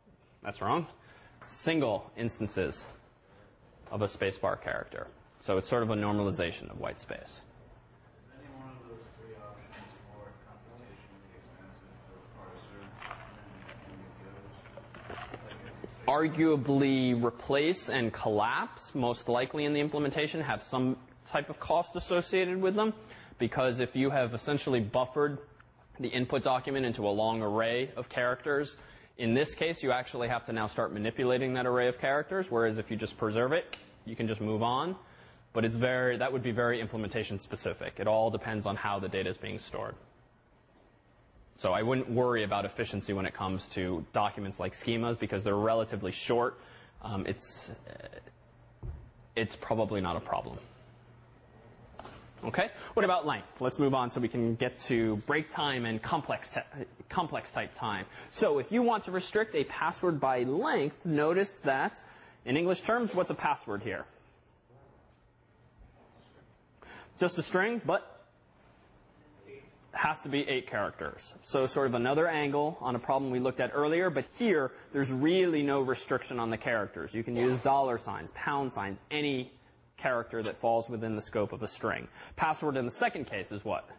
instances of a spacebar character. So it's sort of a normalization of white space. Is any one of those 3 options more computationally expensive for parsers than the others? Arguably, replace and collapse, most likely in the implementation, have some type of cost associated with them, because if you have essentially buffered the input document into a long array of characters, in this case, you actually have to now start manipulating that array of characters, whereas if you just preserve it, you can just move on. But that would be very implementation specific. It all depends on how the data is being stored. So I wouldn't worry about efficiency when it comes to documents like schemas because they're relatively short. It's probably not a problem. Okay? What about length? Let's move on so we can get to break time and complex type time. So if you want to restrict a password by length, notice that in English terms, what's a password here? Just a string, but has to be 8 characters. So sort of another angle on a problem we looked at earlier, but here there's really no restriction on the characters. You can use $signs, pound signs, any character that falls within the scope of a string. Password in the second case is what?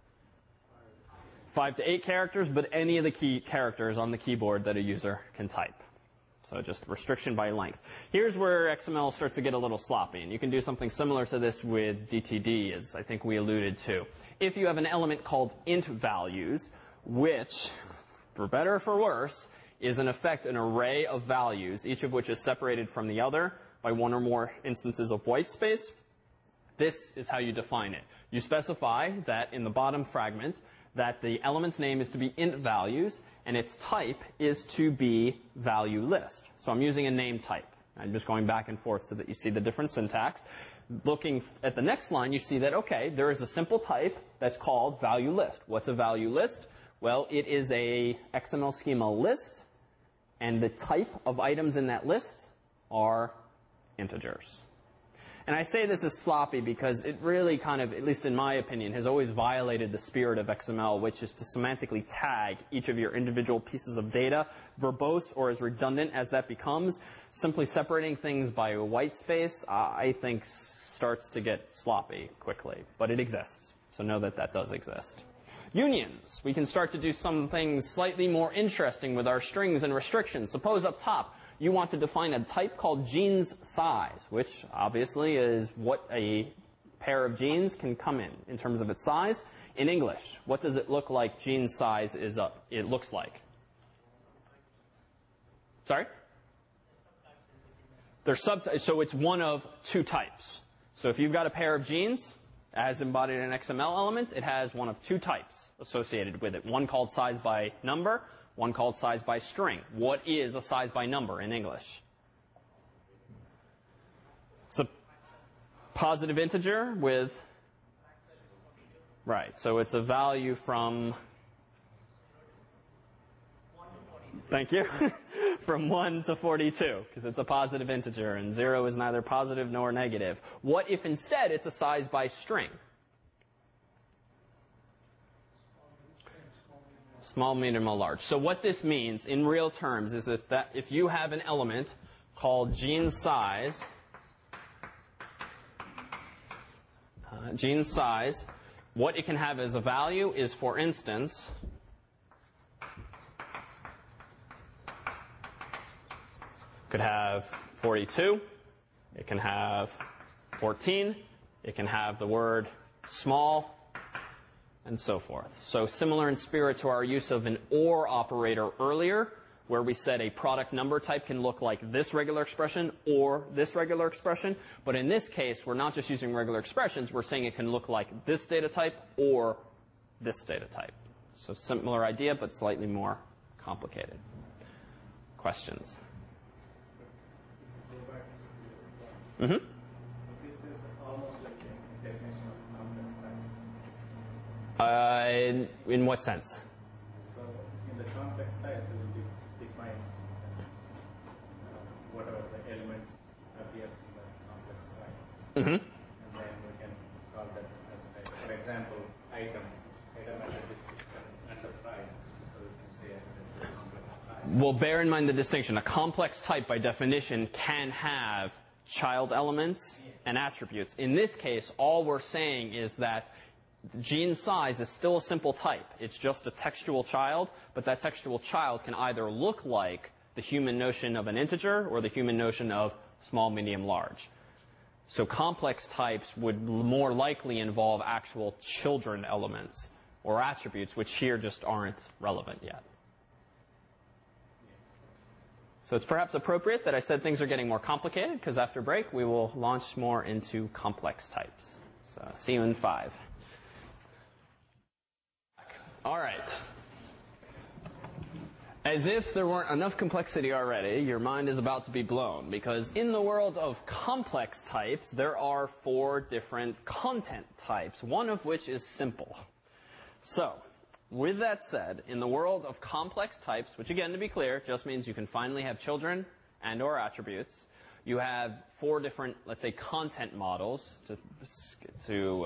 5 to 8 characters, but any of the key characters on the keyboard that a user can type. So just restriction by length. Here's where XML starts to get a little sloppy, and you can do something similar to this with DTD, as I think we alluded to. If you have an element called int values, which, for better or for worse, is in effect an array of values, each of which is separated from the other by one or more instances of white space, this is how you define it. You specify that in the bottom fragment that the element's name is to be int values and its type is to be value list. So I'm using a name type. I'm just going back and forth so that you see the different syntax. Looking at the next line, you see that, okay, there is a simple type that's called value list. What's a value list? Well, it is a XML schema list, and the type of items in that list are integers. And I say this is sloppy because it really kind of, at least in my opinion, has always violated the spirit of XML, which is to semantically tag each of your individual pieces of data, verbose or as redundant as that becomes. Simply separating things by a white space, I think, starts to get sloppy quickly. But it exists, so know that that does exist. Unions. We can start to do some things slightly more interesting with our strings and restrictions. Suppose up top, you want to define a type called jeans size, which obviously is what a pair of jeans can come in terms of its size. In English, what does it look like jeans size it looks like? Sorry? So it's one of 2 types. So if you've got a pair of jeans, as embodied in an XML element, it has one of 2 types associated with it. One called size by number, one called size by string. What is a size by number in English? It's a positive integer with, right, so it's a value from, thank you, from 1 to 42, because it's a positive integer, and 0 is neither positive nor negative. What if instead it's a size by string? Small, medium, or large. So what this means in real terms is that if you have an element called jeans size, what it can have as a value is, for instance, could have 42, it can have 14, it can have the word small, and so forth. So similar in spirit to our use of an OR operator earlier, where we said a product number type can look like this regular expression or this regular expression. But in this case, we're not just using regular expressions. We're saying it can look like this data type or this data type. So similar idea, but slightly more complicated. Questions? Mm-hmm. This is almost like a definition of complex type. In what sense? So in the complex type, it will define whatever the elements appears in the complex type. Mm-hmm. And then we can call that as a type. For example, item as a description and the price. So we can say it's a complex type. Well, bear in mind the distinction. A complex type, by definition, can have child elements and attributes. In this case, all we're saying is that jeans size is still a simple type. It's just a textual child, but that textual child can either look like the human notion of an integer or the human notion of small, medium, large. So complex types would more likely involve actual children elements or attributes, which here just aren't relevant yet. So it's perhaps appropriate that I said things are getting more complicated, because after break we will launch more into complex types. So see you in 5. All right. As if there weren't enough complexity already, your mind is about to be blown, because in the world of complex types, there are 4 different content types, one of which is simple. So, with that said, in the world of complex types, which again, to be clear, just means you can finally have children and or attributes, you have 4 different, let's say, content models to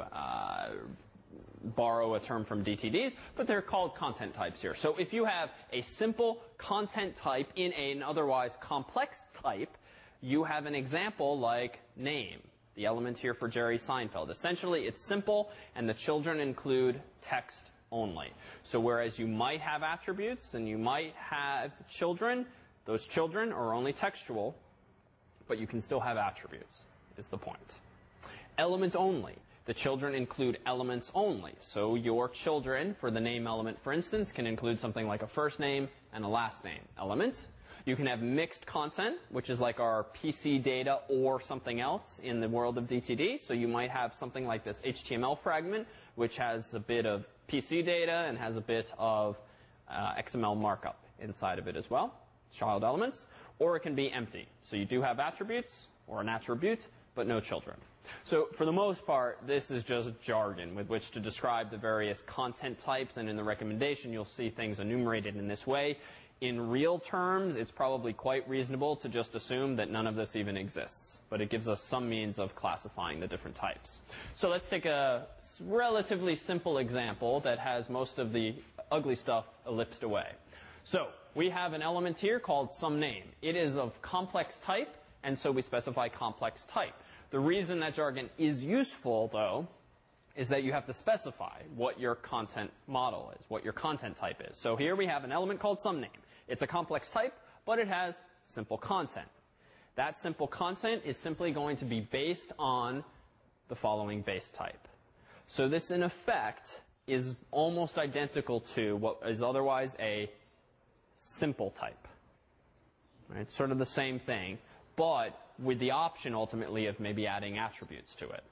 borrow a term from DTDs, but they're called content types here. So if you have a simple content type in an otherwise complex type, you have an example like name, the element here for Jerry Seinfeld. Essentially, it's simple, and the children include text only. So whereas you might have attributes and you might have children, those children are only textual, but you can still have attributes, is the point. Elements only. The children include elements only. So your children, for the name element, for instance, can include something like a first name and a last name element. You can have mixed content, which is like our PC data or something else in the world of DTD. So you might have something like this HTML fragment, which has a bit of PC data and has a bit of XML markup inside of it as well, child elements. Or it can be empty. So you do have attributes or an attribute, but no children. So for the most part, this is just jargon with which to describe the various content types, and in the recommendation you'll see things enumerated in this way. In real terms, it's probably quite reasonable to just assume that none of this even exists, but it gives us some means of classifying the different types. So let's take a relatively simple example that has most of the ugly stuff ellipsed away. So we have an element here called SomeName. It is of complex type, and so we specify complex type. The reason that jargon is useful, though, is that you have to specify what your content model is, what your content type is. So here we have an element called SomeName. It's a complex type, but it has simple content. That simple content is simply going to be based on the following base type. So this, in effect, is almost identical to what is otherwise a simple type. Right? Sort of the same thing, but with the option ultimately of maybe adding attributes to it.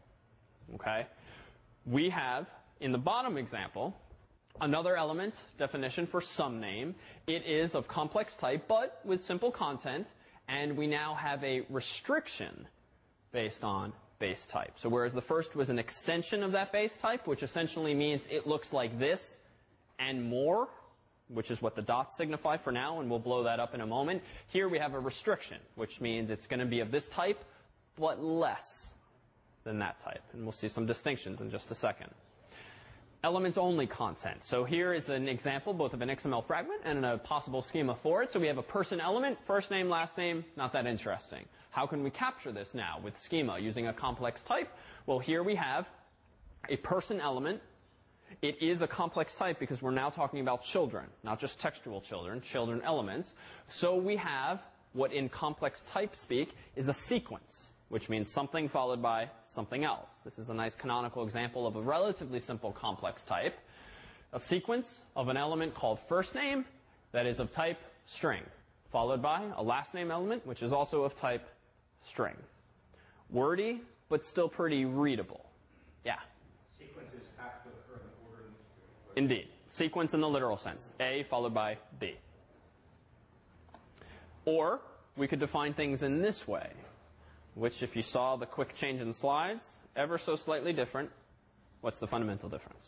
Okay? We have, in the bottom example, another element definition for SomeName. It is of complex type, but with simple content, and we now have a restriction based on base type. So whereas the first was an extension of that base type, which essentially means it looks like this and more, which is what the dots signify for now, and we'll blow that up in a moment. Here we have a restriction, which means it's going to be of this type, but less than that type. And we'll see some distinctions in just a second. Elements-only content. So here is an example both of an XML fragment and a possible schema for it. So we have a person element, first name, last name, not that interesting. How can we capture this now with schema using a complex type? Well, here we have a person element. It is a complex type because we're now talking about children, not just textual children, children elements. So we have what in complex type speak is a sequence, which means something followed by something else. This is a nice canonical example of a relatively simple complex type. A sequence of an element called first name that is of type string, followed by a last name element, which is also of type string. Wordy, but still pretty readable. Yeah? Sequences have to occur in the order in which they occur. Indeed. Sequence in the literal sense. A followed by B. Or we could define things in this way, which if you saw the quick change in slides, ever so slightly different. What's the fundamental difference?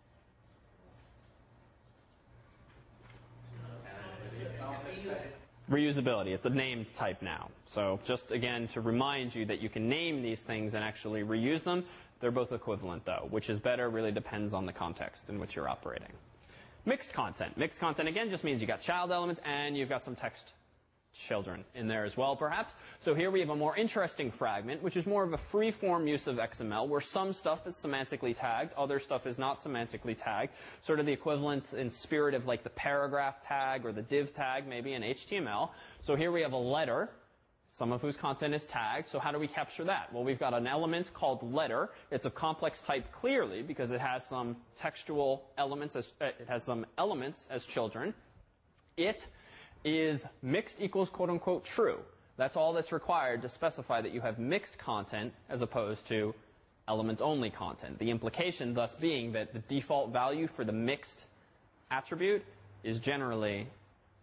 Reusability. It's a name type now. So just again to remind you that you can name these things and actually reuse them. They're both equivalent though. Which is better really depends on the context in which you're operating. Mixed content. Mixed content again just means you got child elements and you've got some text children in there as well perhaps. So here we have a more interesting fragment, which is more of a free-form use of XML, where some stuff is semantically tagged, other stuff is not semantically tagged, sort of the equivalent in spirit of like the paragraph tag or the div tag maybe in HTML. So here we have a letter, some of whose content is tagged. So how do we capture that? Well, we've got an element called letter. It's of complex type clearly because it has some textual elements, it has some elements as children. It is mixed equals quote-unquote true. That's all that's required to specify that you have mixed content as opposed to element-only content. The implication thus being that the default value for the mixed attribute is generally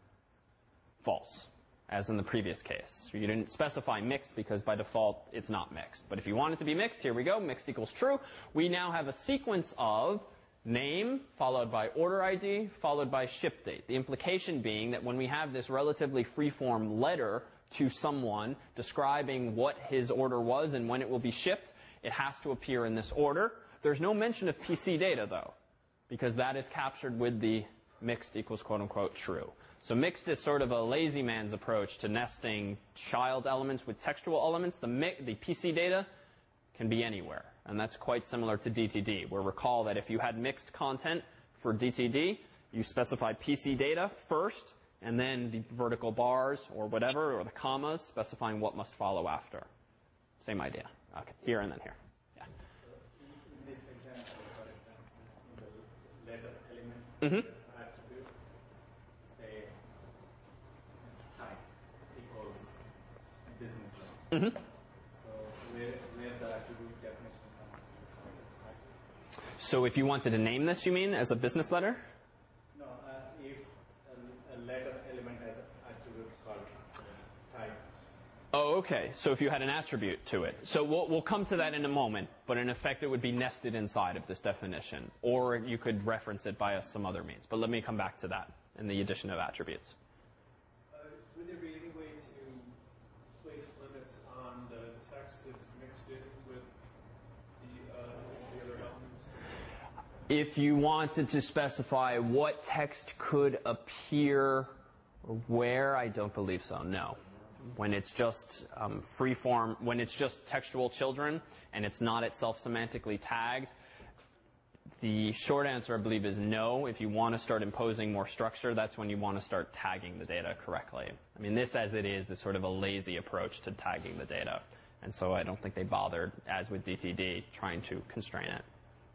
false, as in the previous case. You didn't specify mixed because by default it's not mixed. But if you want it to be mixed, here we go, mixed equals true. We now have a sequence of name followed by order ID followed by ship date. The implication being that when we have this relatively free-form letter to someone describing what his order was and when it will be shipped, it has to appear in this order. There's no mention of PC data, though, because that is captured with the mixed equals quote-unquote true. So mixed is sort of a lazy man's approach to nesting child elements with textual elements. The PC data can be anywhere, and that's quite similar to DTD, where recall that if you had mixed content for DTD, you specify PC data first, and then the vertical bars or whatever, or the commas, specifying what must follow after. Same idea. Okay, here and then here. Yeah. In this example, for example, the letter element attribute, say type equals business level. So where the attribute definition comes to. So if you wanted to name this, you mean, as a business letter? No, if a letter element has an attribute called type. Oh, okay. So if you had an attribute to it. So we'll come to that in a moment, but in effect it would be nested inside of this definition. Or you could reference it by some other means. But let me come back to that in the addition of attributes. Would there be any way to place limits on the text that's mixed in with the other elements? If you wanted to specify what text could appear where, I don't believe so, no. When it's just free-form, when it's just textual children and it's not itself semantically tagged, the short answer, I believe, is no. If you want to start imposing more structure, that's when you want to start tagging the data correctly. I mean, this as it is sort of a lazy approach to tagging the data. And so I don't think they bothered, as with DTD, trying to constrain it.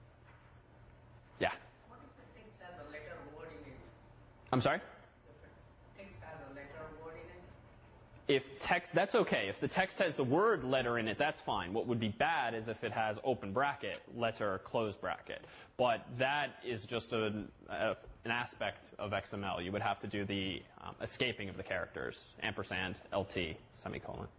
Yeah? What if the text has a letter word in it? I'm sorry? If the text has a letter word in it? If text, that's okay. If the text has the word letter in it, that's fine. What would be bad is if it has open bracket, letter, close bracket. But that is just an aspect of XML. You would have to do the escaping of the characters, ampersand, LT, semicolon.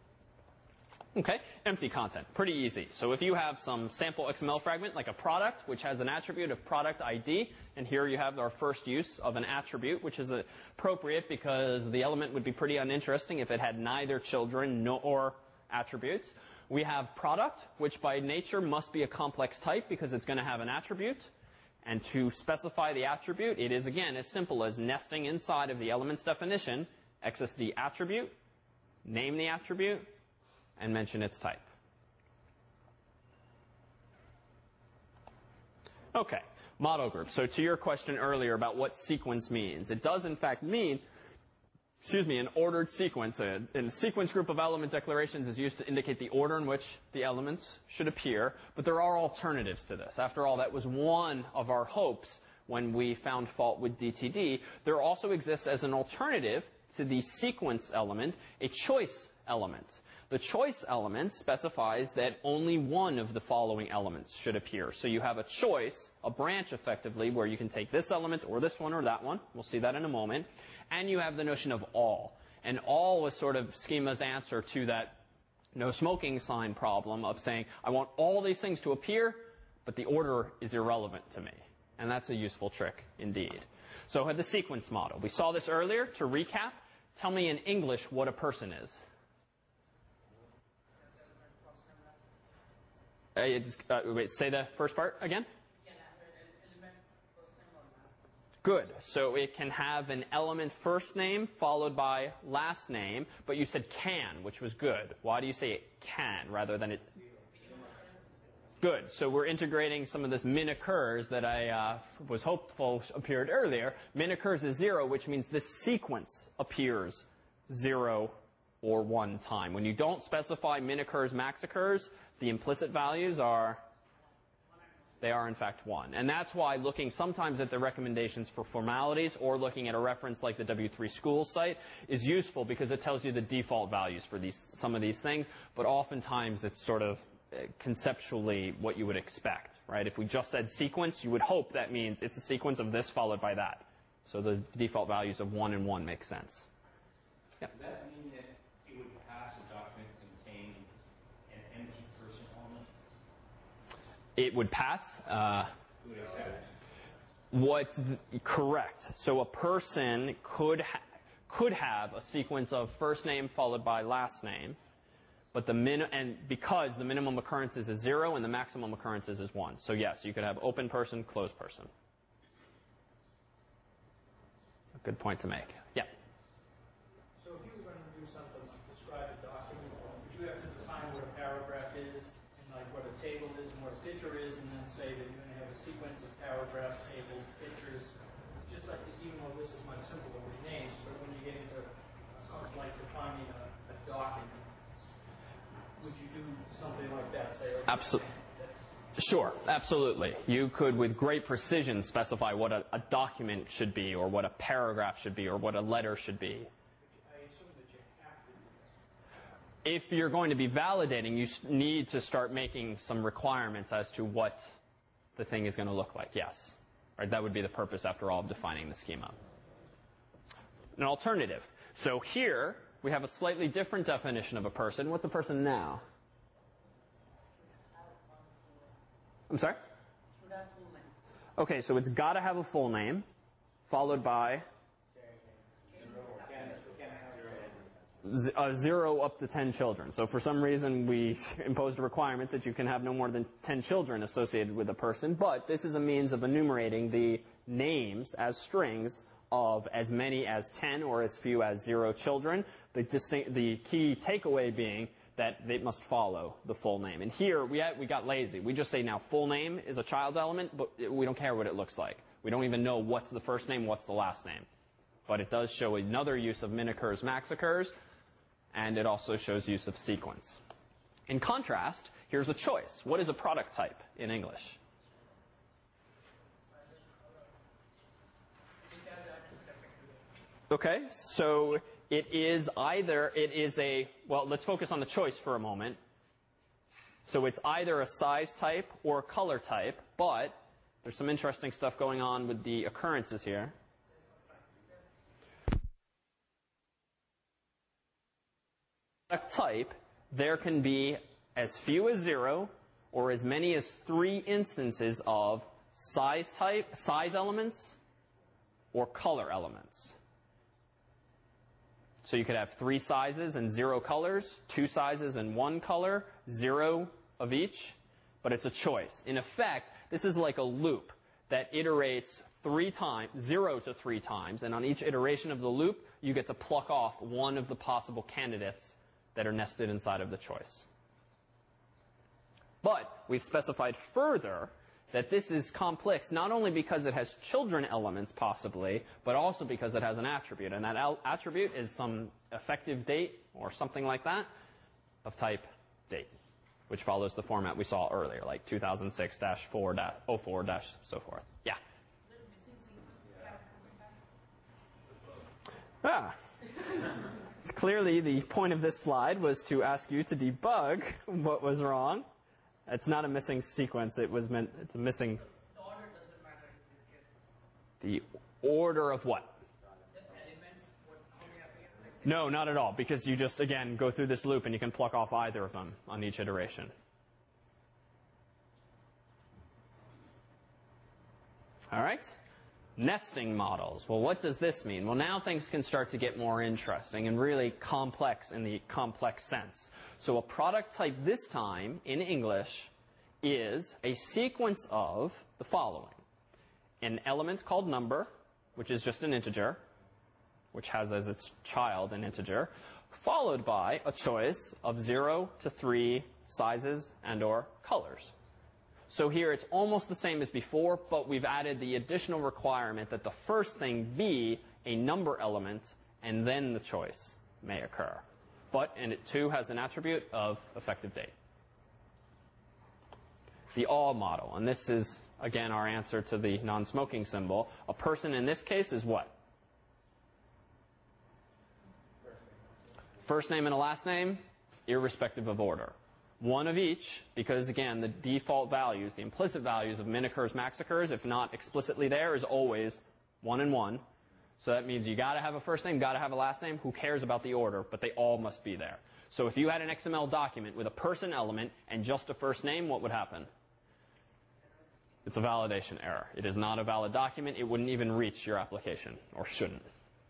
Okay, empty content, pretty easy. So if you have some sample XML fragment, like a product, which has an attribute of product ID, and here you have our first use of an attribute, which is appropriate because the element would be pretty uninteresting if it had neither children nor attributes. We have product, which by nature must be a complex type because it's going to have an attribute. And to specify the attribute, it is, again, as simple as nesting inside of the element's definition, XSD attribute, name the attribute, and mention its type. Okay, model group. So to your question earlier about what sequence means, it does in fact mean, an ordered sequence. A sequence group of element declarations is used to indicate the order in which the elements should appear, but there are alternatives to this. After all, that was one of our hopes when we found fault with DTD. There also exists as an alternative to the sequence element, a choice element. The choice element specifies that only one of the following elements should appear. So you have a choice, a branch effectively, where you can take this element or this one or that one. We'll see that in a moment. And you have the notion of all. And all was sort of schema's answer to that no smoking sign problem of saying, I want all these things to appear, but the order is irrelevant to me. And that's a useful trick indeed. So I had the sequence model. We saw this earlier. To recap, tell me in English what a person is. Wait, say the first part again. Good. So it can have an element first name followed by last name, but you said can, which was good. Why do you say it can rather than it? Good. So we're integrating some of this min occurs that I was hopeful appeared earlier. Min occurs is 0, which means this sequence appears 0 or 1 time. When you don't specify min occurs, max occurs, the implicit values are, they are in fact 1. And that's why looking sometimes at the recommendations for formalities or looking at a reference like the W3 Schools site is useful because it tells you the default values for some of these things, but oftentimes it's sort of conceptually what you would expect, right? If we just said sequence, you would hope that means it's a sequence of this followed by that. So the default values of 1 and 1 make sense. Yeah. Does that mean that it would pass a document containing an empty person element? It would pass. Who would accept? What's correct? So a person could have a sequence of first name followed by last name, but because the minimum occurrences is 0 and the maximum occurrences is 1. So yes, you could have open person, closed person. A good point to make. Yeah. So if you were going to do something like describe a document, would you have to define what a paragraph is, and like what a table is and what a picture is, and then say that you're going to have a sequence of paragraphs, tables, pictures, just like, even though this is much simpler with names, but when you get into like defining a document, would you do something like that? Say, like, Absolutely. Sure, absolutely. You could, with great precision, specify what a document should be, or what a paragraph should be, or what a letter should be. I assume that you have to do that. If you're going to be validating, you need to start making some requirements as to what the thing is going to look like. Yes. Right? That would be the purpose, after all, of defining the schema. An alternative. So here, we have a slightly different definition of a person. What's a person now? I'm sorry? Okay, so it's got to have a full name, followed by 0 up to 10 children. So for some reason, we imposed a requirement that you can have no more than 10 children associated with a person, but this is a means of enumerating the names as strings of as many as 10 or as few as 0 children. The key takeaway being that they must follow the full name. And here, we got lazy. We just say now full name is a child element, but we don't care what it looks like. We don't even know what's the first name, what's the last name. But it does show another use of min occurs, max occurs, and it also shows use of sequence. In contrast, here's a choice. What is a product type in English? Okay, so let's focus on the choice for a moment. So it's either a size type or a color type, but there's some interesting stuff going on with the occurrences here. Product type, there can be as few as 0 or as many as 3 instances of size elements, or color elements. So you could have 3 sizes and 0 colors, 2 sizes and 1 color, 0 of each, but it's a choice. In effect, this is like a loop that iterates 0 to 3 times, and on each iteration of the loop, you get to pluck off one of the possible candidates that are nested inside of the choice. But we've specified further that this is complex not only because it has children elements possibly, but also because it has an attribute. And that attribute is some effective date or something like that of type date, which follows the format we saw earlier, like 2006-04- so forth. Yeah? Clearly the point of this slide was to ask you to debug what was wrong. It's not a missing sequence. It's a missing. The order doesn't matter in this case. The order of what? The elements, how they appear. No, not at all, because you just, again, go through this loop and you can pluck off either of them on each iteration. All right? Nesting models. Well, what does this mean? Well, now things can start to get more interesting and really complex in the complex sense. So a product type this time in English is a sequence of the following. An element called number, which is just an integer, which has as its child an integer, followed by a choice of 0 to 3 sizes and or colors. So here it's almost the same as before, but we've added the additional requirement that the first thing be a number element and then the choice may occur. But, and it too has an attribute of effective date. The all model, and this is, again, our answer to the non-smoking symbol. A person in this case is what? First name and a last name, irrespective of order. One of each, because again, the default values, the implicit values of min occurs, max occurs, if not explicitly there, is always 1 and 1. So that means you got to have a first name, got to have a last name. Who cares about the order? But they all must be there. So if you had an XML document with a person element and just a first name, what would happen? It's a validation error. It is not a valid document. It wouldn't even reach your application, or shouldn't.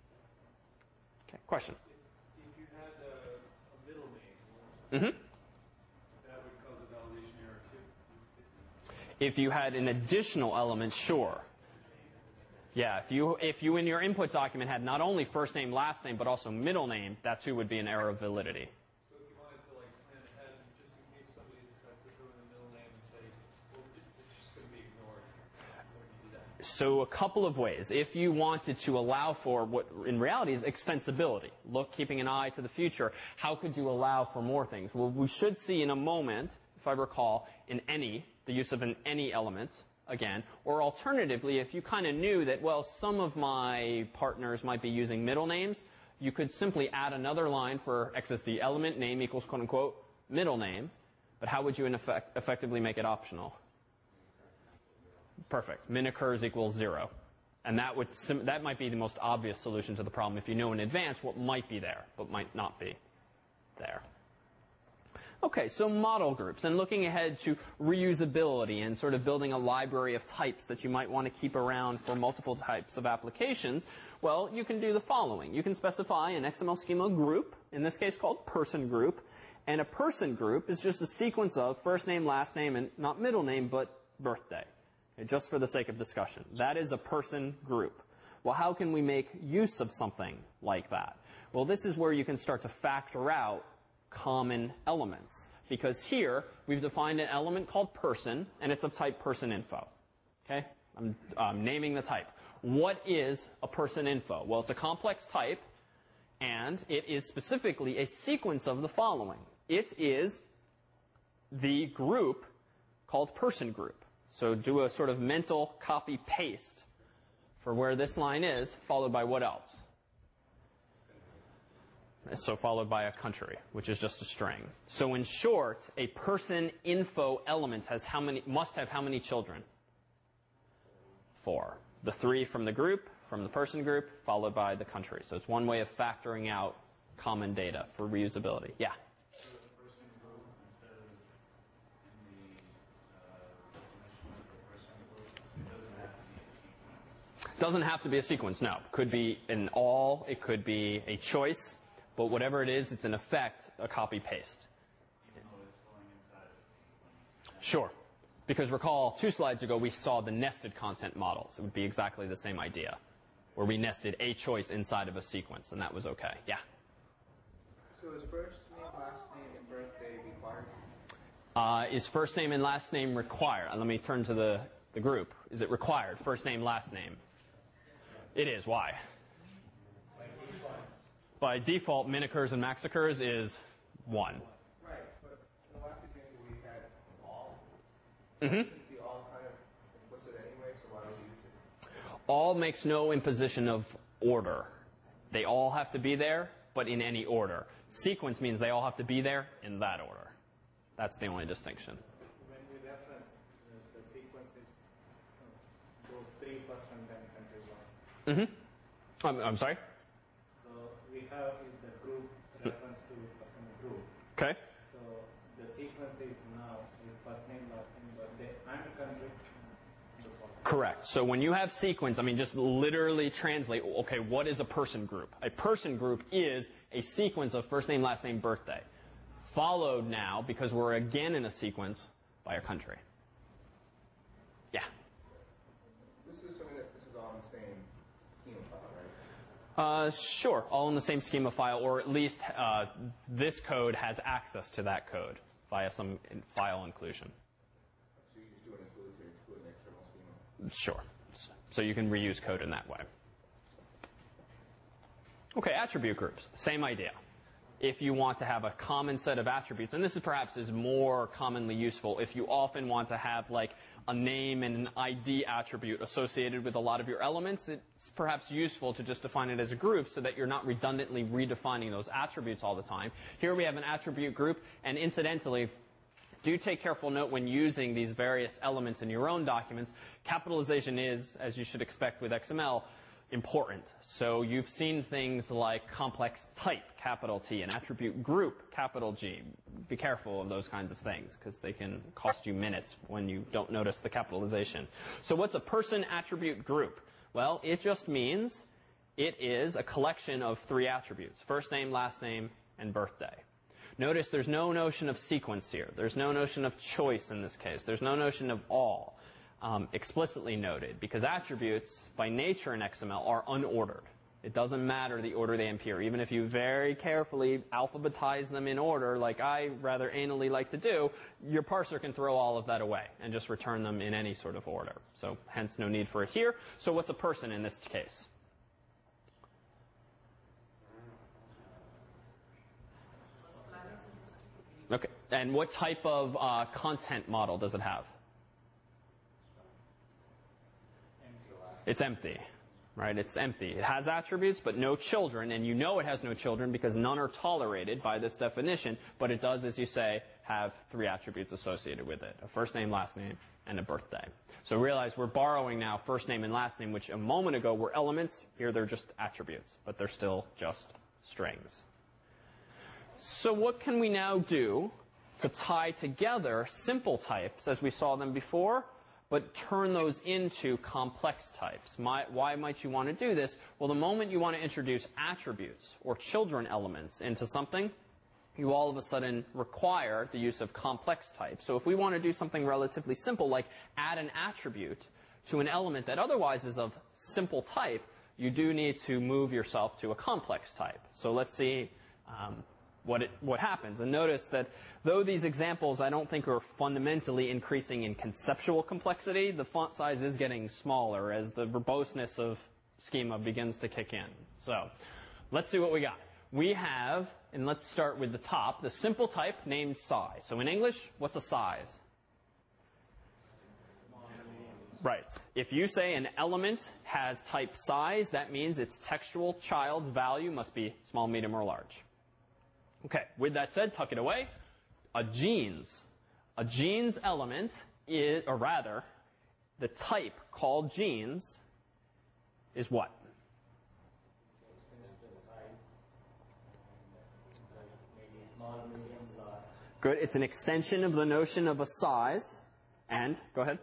Okay, question? If you had a middle name, that would cause a validation error too. If you had an additional element, sure. Yeah, if you in your input document had not only first name, last name, but also middle name, that too would be an error of validity. So if you wanted to like plan ahead, just in case somebody decides to throw in a middle name and say, well, it's just going to be ignored, how would you do that? So a couple of ways. If you wanted to allow for what in reality is extensibility, keeping an eye to the future, how could you allow for more things? Well, we should see in a moment, if I recall, the use of an any element, again, or alternatively, if you kind of knew that, well, some of my partners might be using middle names, you could simply add another line for XSD element name equals quote unquote middle name. But how would you effectively make it optional? Perfect. Min occurs equals 0. And that might be the most obvious solution to the problem if you know in advance what might be there, but might not be there. Okay, so model groups, and looking ahead to reusability and sort of building a library of types that you might want to keep around for multiple types of applications, well, you can do the following. You can specify an XML schema group, in this case called person group, and a person group is just a sequence of first name, last name, and not middle name, but birthday, okay, just for the sake of discussion. That is a person group. Well, how can we make use of something like that? Well, this is where you can start to factor out common elements. Because here, we've defined an element called person, and it's of type person info. Okay? I'm naming the type. What is a person info? Well, it's a complex type, and it is specifically a sequence of the following. It is the group called person group. So do a sort of mental copy-paste for where this line is, followed by what else? So followed by a country, which is just a string. So in short, a person info element must have how many children? 4. The 3 from the group, from the person group, followed by the country. So it's one way of factoring out common data for reusability. Yeah? So the person group, instead of in the definition of the person group, it doesn't have to be a sequence. Doesn't have to be a sequence, no. Could be an all, it could be a choice. But whatever it is, it's in effect a copy-paste. Even though it's going inside of the sequence. Sure. Because recall, 2 slides ago, we saw the nested content models. It would be exactly the same idea, where we nested a choice inside of a sequence, and that was okay. Yeah? So is first name, last name, and birthday required? Is first name and last name required? Let me turn to the group. Is it required? First name, last name? It is. Why? By default, min occurs and max occurs is 1. Right, but in the last example we had all. Mm-hmm. The all kind of implicit anyway, so why don't we use it? All makes no imposition of order. They all have to be there, but in any order. Sequence means they all have to be there in that order. That's the only distinction. When we reference the sequences, those 3 first and then country 1. Mm-hmm. I'm sorry? So we have in the group reference to person group. Okay. So the sequence is now is first name, last name, birthday, and country. Correct. So when you have sequence, just literally translate, okay, what is a person group? A person group is a sequence of first name, last name, birthday. Followed now, because we're again in a sequence, by a country. Yeah? This is something that this is all in the same schema file, right? Sure, all in the same schema file, or at least this code has access to that code via some file inclusion. So you just do an include to include an external schema? Sure. So you can reuse code in that way. Okay, attribute groups, same idea. If you want to have a common set of attributes, and this is perhaps more commonly useful if you often want to have like a name and an ID attribute associated with a lot of your elements, it's perhaps useful to just define it as a group so that you're not redundantly redefining those attributes all the time. Here we have an attribute group, and incidentally, do take careful note when using these various elements in your own documents. Capitalization is, as you should expect with XML, important. So you've seen things like complex type, capital T, and attribute group, capital G. Be careful of those kinds of things because they can cost you minutes when you don't notice the capitalization. So what's a person attribute group? Well, it just means it is a collection of 3 attributes: first name, last name, and birthday. Notice there's no notion of sequence here. There's no notion of choice in this case. There's no notion of all. Explicitly noted, because attributes by nature in XML are unordered. It doesn't matter the order they appear. Even if you very carefully alphabetize them in order, like I rather anally like to do, your parser can throw all of that away and just return them in any sort of order. So hence no need for it here. So what's a person in this case? Okay, and what type of content model does it have? It's empty, right? It's empty. It has attributes, but no children, and you know it has no children because none are tolerated by this definition, but it does, as you say, have 3 attributes associated with it: a first name, last name, and a birthday. So realize we're borrowing now first name and last name, which a moment ago were elements. Here they're just attributes, but they're still just strings. So what can we now do to tie together simple types as we saw them before, but turn those into complex types? Why might you want to do this? Well, the moment you want to introduce attributes or children elements into something, you all of a sudden require the use of complex types. So if we want to do something relatively simple, like add an attribute to an element that otherwise is of simple type, you do need to move yourself to a complex type. So let's see what happens. And notice that though these examples I don't think are fundamentally increasing in conceptual complexity, the font size is getting smaller as the verboseness of schema begins to kick in. So let's see what we got. We have, and let's start with the top, the simple type named size. So in English, what's a size? Right. If you say an element has type size, that means its textual child's value must be small, medium, or large. Okay, with that said, tuck it away. A genes element is, or rather, the type called genes is what? Good, it's an extension of the notion of a size. And, go ahead.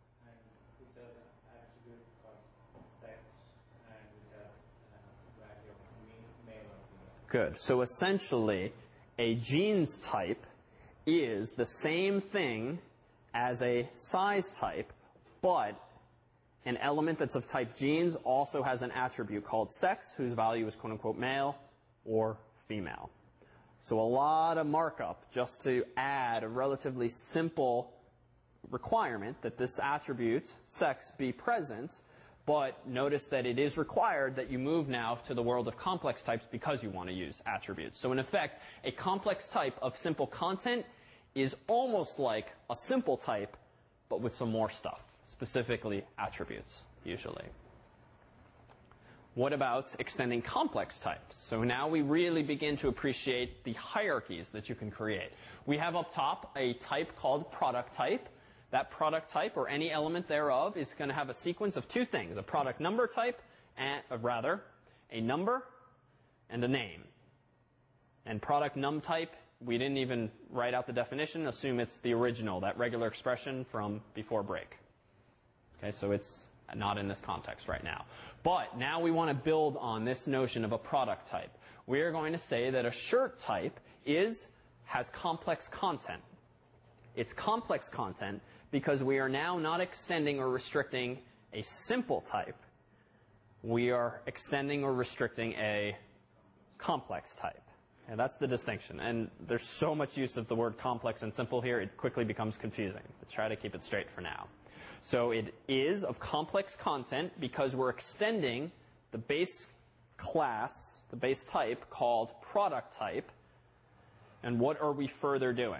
Good. So essentially, a genes type is the same thing as a size type, but an element that's of type genes also has an attribute called sex, whose value is quote-unquote male or female. So a lot of markup just to add a relatively simple requirement that this attribute, sex, be present. But notice that it is required that you move now to the world of complex types because you want to use attributes. So in effect, a complex type of simple content is almost like a simple type, but with some more stuff, specifically attributes, usually. What about extending complex types? So now we really begin to appreciate the hierarchies that you can create. We have up top a type called product type. That product type, or any element thereof, is going to have a sequence of 2 things: a product number type, and a number and a name. And product num type, we didn't even write out the definition. Assume it's the original, that regular expression from before break. Okay, so it's not in this context right now. But now we want to build on this notion of a product type. We are going to say that a shirt type has complex content. It's complex content because we are now not extending or restricting a simple type. We are extending or restricting a complex type. And that's the distinction. And there's so much use of the word complex and simple here, it quickly becomes confusing. But try to keep it straight for now. So it is of complex content because we're extending the base class, the base type called product type. And what are we further doing?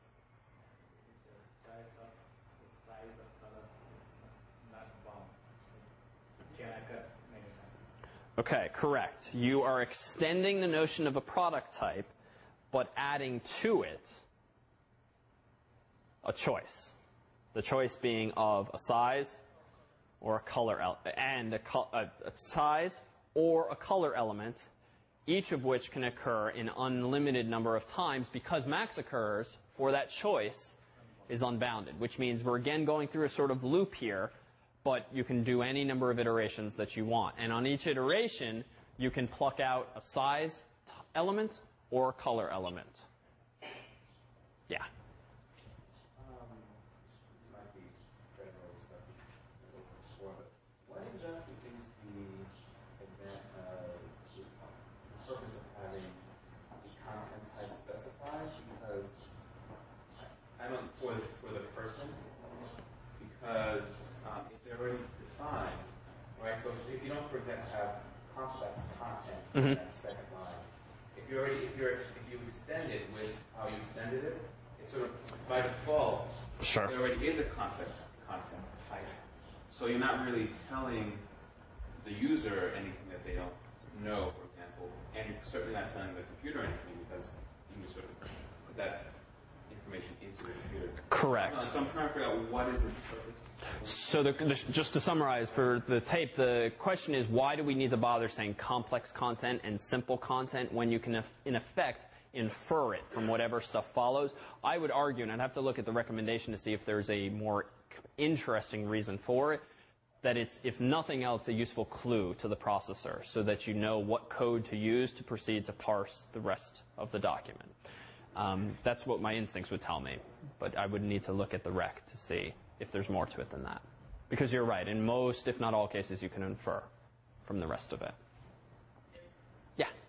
Okay, correct. You are extending the notion of a product type, but adding to it a choice. The choice being of a size or a color and a size or a color element, each of which can occur in unlimited number of times because max occurs for that choice is unbounded, which means we're again going through a sort of loop here, but you can do any number of iterations that you want. And on each iteration, you can pluck out a size element or a color element. Yeah. This might be federal stuff before, but what exactly is the purpose of having the content type specified? Because I don't for the person, because if they're already defined, right? So if you don't, for example, have complex content in that second line, if you extend it with how you extended it, it's sort of by default. Sure. There already is a complex content type, so you're not really telling the user anything that they don't know, for example, and you're certainly not telling the computer anything because you sort of put that information into the computer. Correct. So I'm trying to figure out what is its purpose. So just to summarize for the tape, the question is why do we need to bother saying complex content and simple content when you can, in effect, infer it from whatever stuff follows? I would argue, and I'd have to look at the recommendation to see if there's a more interesting reason for it, that it's, if nothing else, a useful clue to the processor so that you know what code to use to proceed to parse the rest of the document. That's what my instincts would tell me, but I would need to look at the rec to see if there's more to it than that. Because you're right, in most, if not all cases, you can infer from the rest of it. Yeah? If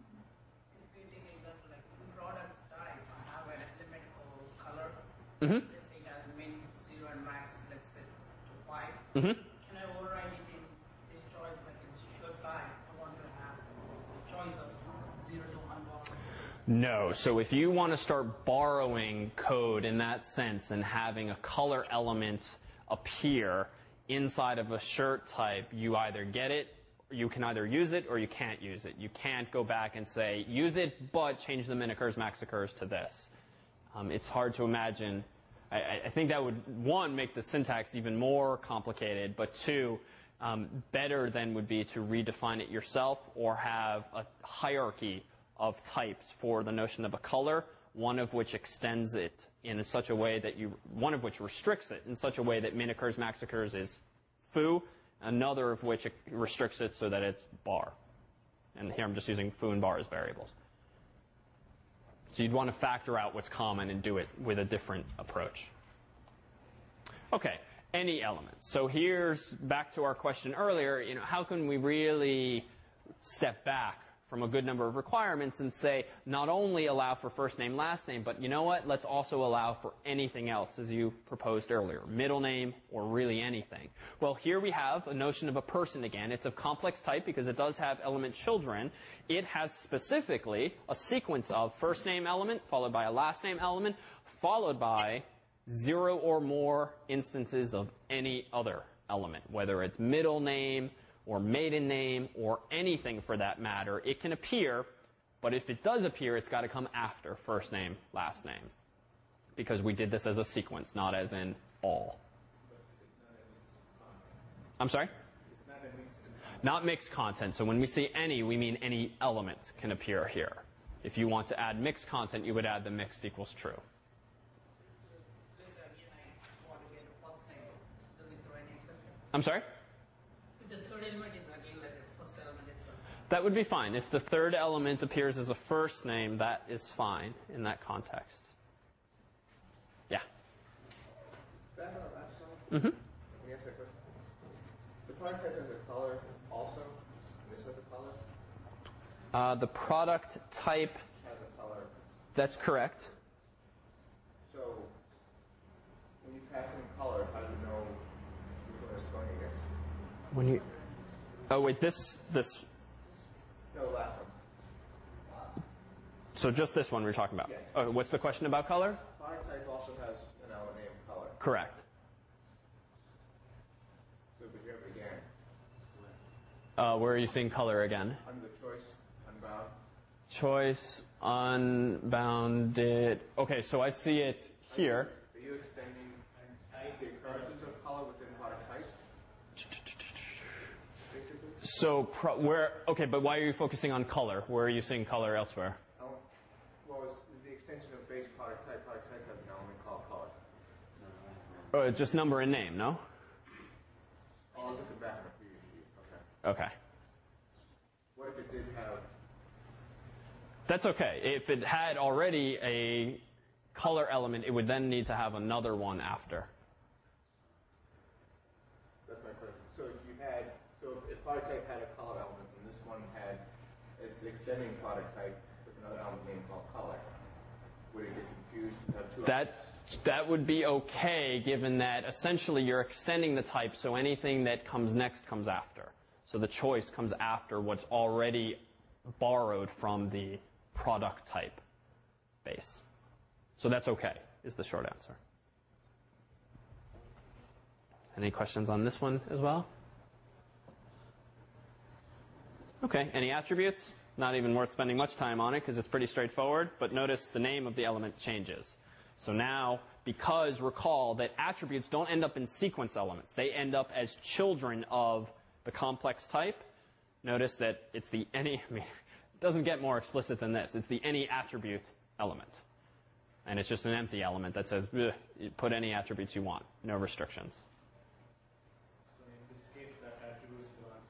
we take an example like product type, I have an element called color. Mm-hmm. Let's say it has min, 0 and max, let's say to 5. Mm-hmm. Can I override it in this choice like in shirt type? I want to have a choice of 0 to 1 box. No. So if you want to start borrowing code in that sense and having a color element appear inside of a shirt type, you either get it, you can either use it or you can't use it. You can't go back and say, use it, but change the min occurs, max occurs to this. It's hard to imagine. I think that would, one, make the syntax even more complicated, but two, better then would be to redefine it yourself or have a hierarchy of types for the notion of a color, one of which extends it in such a way that one of which restricts it in such a way that min occurs, max occurs is foo, another of which restricts it so that it's bar. And here I'm just using foo and bar as variables. So you'd want to factor out what's common and do it with a different approach. Okay, any elements. So here's back to our question earlier, how can we really step back from a good number of requirements and say, not only allow for first name, last name, but you know what? Let's also allow for anything else, as you proposed earlier, middle name or really anything. Well, here we have a notion of a person again. It's of complex type because it does have element children. It has specifically a sequence of first name element followed by a last name element followed by 0 or more instances of any other element, whether it's middle name or maiden name, or anything for that matter. It can appear, but if it does appear, it's got to come after first name, last name. Because we did this as a sequence, not as in all. I'm sorry? It's not a mixed content. Not mixed content. So when we say any, we mean any element can appear here. If you want to add mixed content, you would add the mixed equals true. Let's say again I want to get a first name. Does it throw any exception? I'm sorry? If the third element is again like the first element itself. That would be fine. If the third element appears as a first name, that is fine in that context. Yeah? Mm-hmm. The product type has a color also? This has a color? The product type, Has a color. that's correct. So, when you pass in color, how do you know which one it's going against? When you, oh wait, this, No, last one. so just this one we're talking about. Yes. Oh, what's the question about color? Product type also has an element named color. Correct. So, but here again, Where are you seeing color again? under the choice, unbound. Choice, unbounded. Okay, so I see it here. Are you extending the occurrences of color within product type? So okay, but why are you focusing on color? Where are you seeing color elsewhere? Well, it's the extension of base product type. Product type has an element called color. Oh, just number and name, no? Oh, I was looking back on the previous sheet. Okay. Okay. What if it did have? That's okay. If it had already a color element, it would then need to have another one after. That's my question. So if product type had a color element, and this one had its extending product type with another element name called color, would it get confused and have two? That would be okay, given that essentially you're extending the type, so anything that comes next comes after. So the choice comes after what's already borrowed from the product type base. So that's okay, is the short answer. Any questions on this one as well? Okay, any attributes? Not even worth spending much time on it because it's pretty straightforward, but notice the name of the element changes. So now, because recall that attributes don't end up in sequence elements, they end up as children of the complex type. Notice that it's the any, it doesn't get more explicit than this. It's the any attribute element. And it's just an empty element that says, put any attributes you want, no restrictions. So in this case, that attribute belongs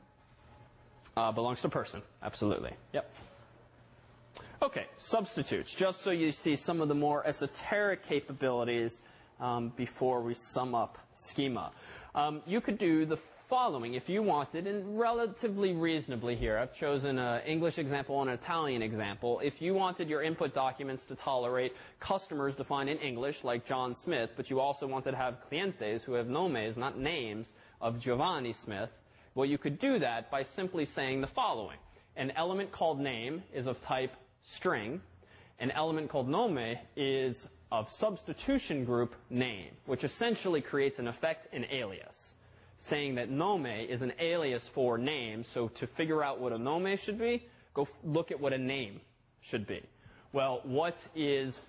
to person. Belongs to person, absolutely. Yep. Okay, substitutes. Just so you see some of the more esoteric capabilities before we sum up schema. You could do the following if you wanted, and relatively reasonably here. I've chosen an English example and an Italian example. If you wanted your input documents to tolerate customers defined in English, like John Smith, but you also wanted to have clientes who have nomes, not names, of Giovanni Smith, well, you could do that by simply saying the following. An element called name is of type string. An element called nome is of substitution group name, which essentially creates an effect, an alias, saying that nome is an alias for name. So to figure out what a nome should be, go look at what a name should be. Well, what is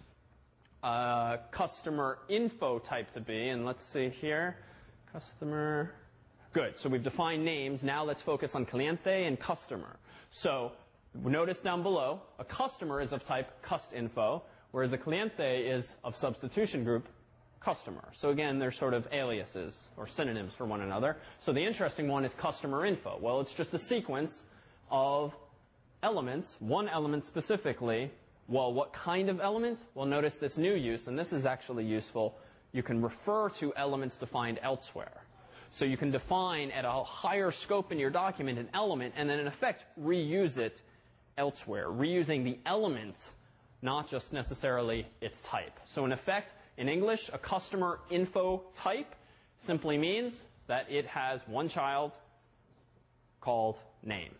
customer info type to be? And let's see here. Customer. Good. So we've defined names. Now let's focus on cliente and customer. So notice down below, a customer is of type custinfo, whereas a cliente is of substitution group customer. So again, they're sort of aliases or synonyms for one another. So the interesting one is customer info. Well, it's just a sequence of elements, one element specifically. Well, what kind of element? Well, notice this new use, and this is actually useful. You can refer to elements defined elsewhere. So you can define at a higher scope in your document an element and then in effect reuse it elsewhere, reusing the element, not just necessarily its type. So in effect, in English, a customer info type simply means that it has one child called name.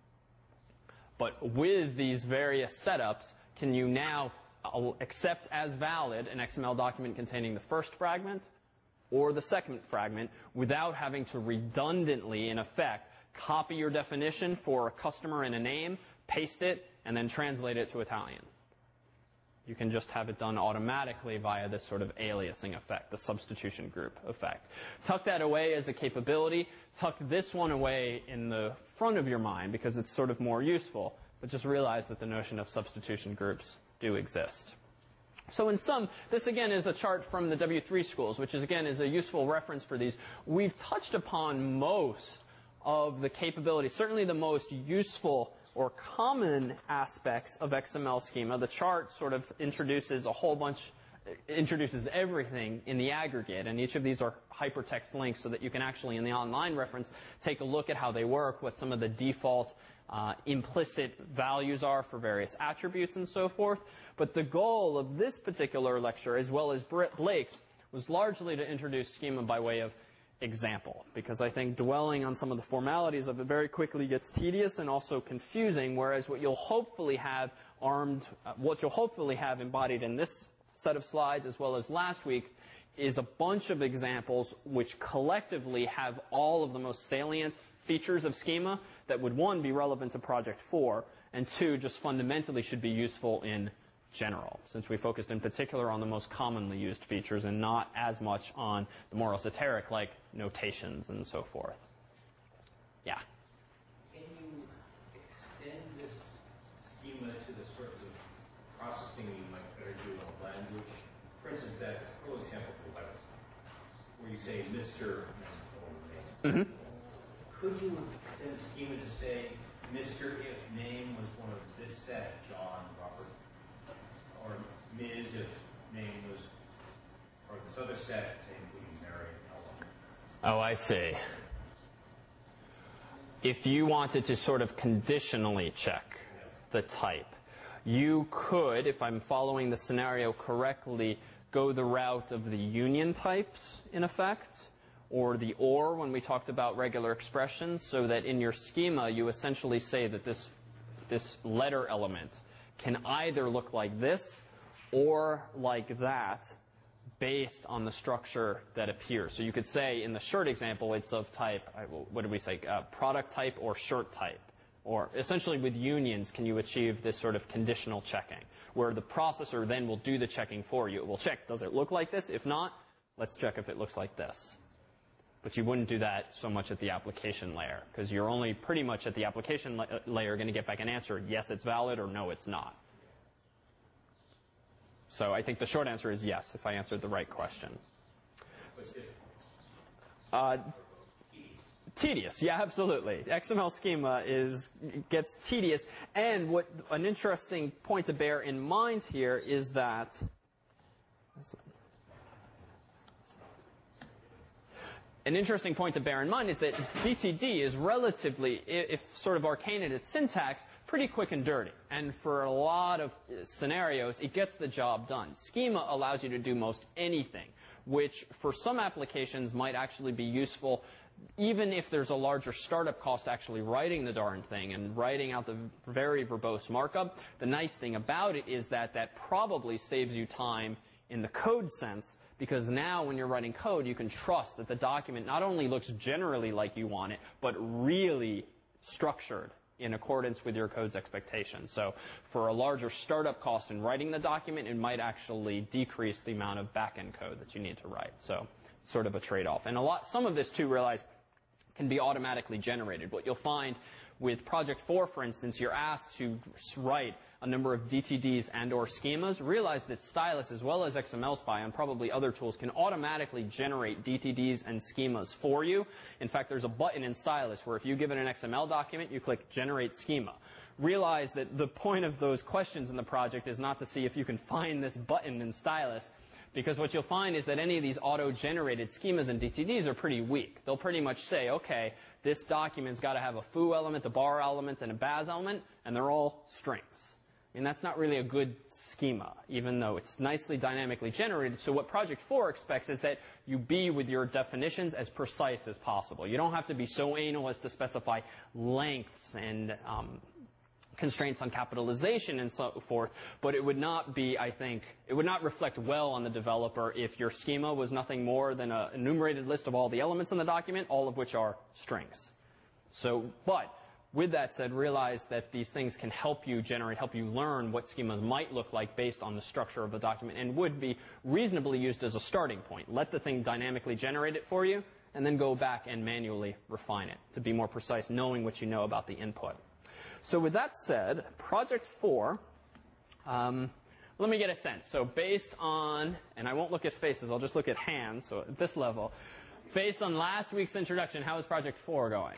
But with these various setups, can you now accept as valid an XML document containing the first fragment or the second fragment without having to redundantly, in effect, copy your definition for a customer and a name, paste it, and then translate it to Italian? You can just have it done automatically via this sort of aliasing effect, the substitution group effect. Tuck that away as a capability. Tuck this one away in the front of your mind because it's sort of more useful. But just realize that the notion of substitution groups do exist. So in sum, this again is a chart from the W3 schools, which is again is a useful reference for these. We've touched upon most of the capabilities, certainly the most useful or common aspects of XML schema. The chart sort of introduces everything in the aggregate, and each of these are hypertext links so that you can actually, in the online reference, take a look at how they work, what some of the default implicit values are for various attributes and so forth. But the goal of this particular lecture, as well as Blake's, was largely to introduce schema by way of example, because I think dwelling on some of the formalities of it very quickly gets tedious and also confusing, whereas what you'll hopefully have embodied in this set of slides as well as last week is a bunch of examples which collectively have all of the most salient features of schema that would, one, be relevant to Project 4, and two, just fundamentally should be useful in general, since we focused in particular on the most commonly used features and not as much on the more esoteric like notations and so forth. Yeah? processing you might better do in a language. For instance, that little example where you say Mr. Mm-hmm. Could you extend schema to say Mr. if name was one of this set, John, Robert, or Ms. if name was, or this other set, say including Mary and Ellen? Oh, I see. If you wanted to sort of conditionally check the type, you could, if I'm following the scenario correctly, go the route of the union types, in effect, or the or when we talked about regular expressions, so that in your schema you essentially say that this letter element can either look like this or like that based on the structure that appears. So you could say in the shirt example it's of type, what did we say, product type or shirt type. Or essentially with unions can you achieve this sort of conditional checking, where the processor then will do the checking for you. It will check, does it look like this? If not, let's check if it looks like this. But you wouldn't do that so much at the application layer, because you're only pretty much at the application layer going to get back an answer, yes, it's valid, or no, it's not. So I think the short answer is yes, if I answered the right question. Tedious, yeah, absolutely. XML schema gets tedious, and what an interesting point to bear in mind here is that DTD is relatively, if sort of arcane in its syntax, pretty quick and dirty. And for a lot of scenarios, it gets the job done. Schema allows you to do most anything, which for some applications might actually be useful even if there's a larger startup cost actually writing the darn thing and writing out the very verbose markup. The nice thing about it is that that probably saves you time in the code sense, because now when you're writing code, you can trust that the document not only looks generally like you want it, but really structured in accordance with your code's expectations. So for a larger startup cost in writing the document, it might actually decrease the amount of back-end code that you need to write. So sort of a trade-off. And some of this, too, realize can be automatically generated. What you'll find with Project 4, for instance, you're asked to write a number of DTDs and or schemas. Realize that Stylus, as well as XMLSpy and probably other tools, can automatically generate DTDs and schemas for you. In fact, there's a button in Stylus where if you give it an XML document, you click Generate Schema. Realize that the point of those questions in the project is not to see if you can find this button in Stylus, because what you'll find is that any of these auto-generated schemas and DTDs are pretty weak. They'll pretty much say, okay, this document's got to have a foo element, a bar element, and a baz element, and they're all strings. I mean, that's not really a good schema, even though it's nicely dynamically generated. So what Project 4 expects is that you be, with your definitions, as precise as possible. You don't have to be so anal as to specify lengths and constraints on capitalization and so forth, but it would not be, I think, it would not reflect well on the developer if your schema was nothing more than an enumerated list of all the elements in the document, all of which are strings. So, but with that said, realize that these things can help you generate, help you learn what schemas might look like based on the structure of the document, and would be reasonably used as a starting point. Let the thing dynamically generate it for you, and then go back and manually refine it to be more precise, knowing what you know about the input. So with that said, Project 4, let me get a sense. So based on, and I won't look at faces, I'll just look at hands, so at this level. Based on last week's introduction, how is Project 4 going?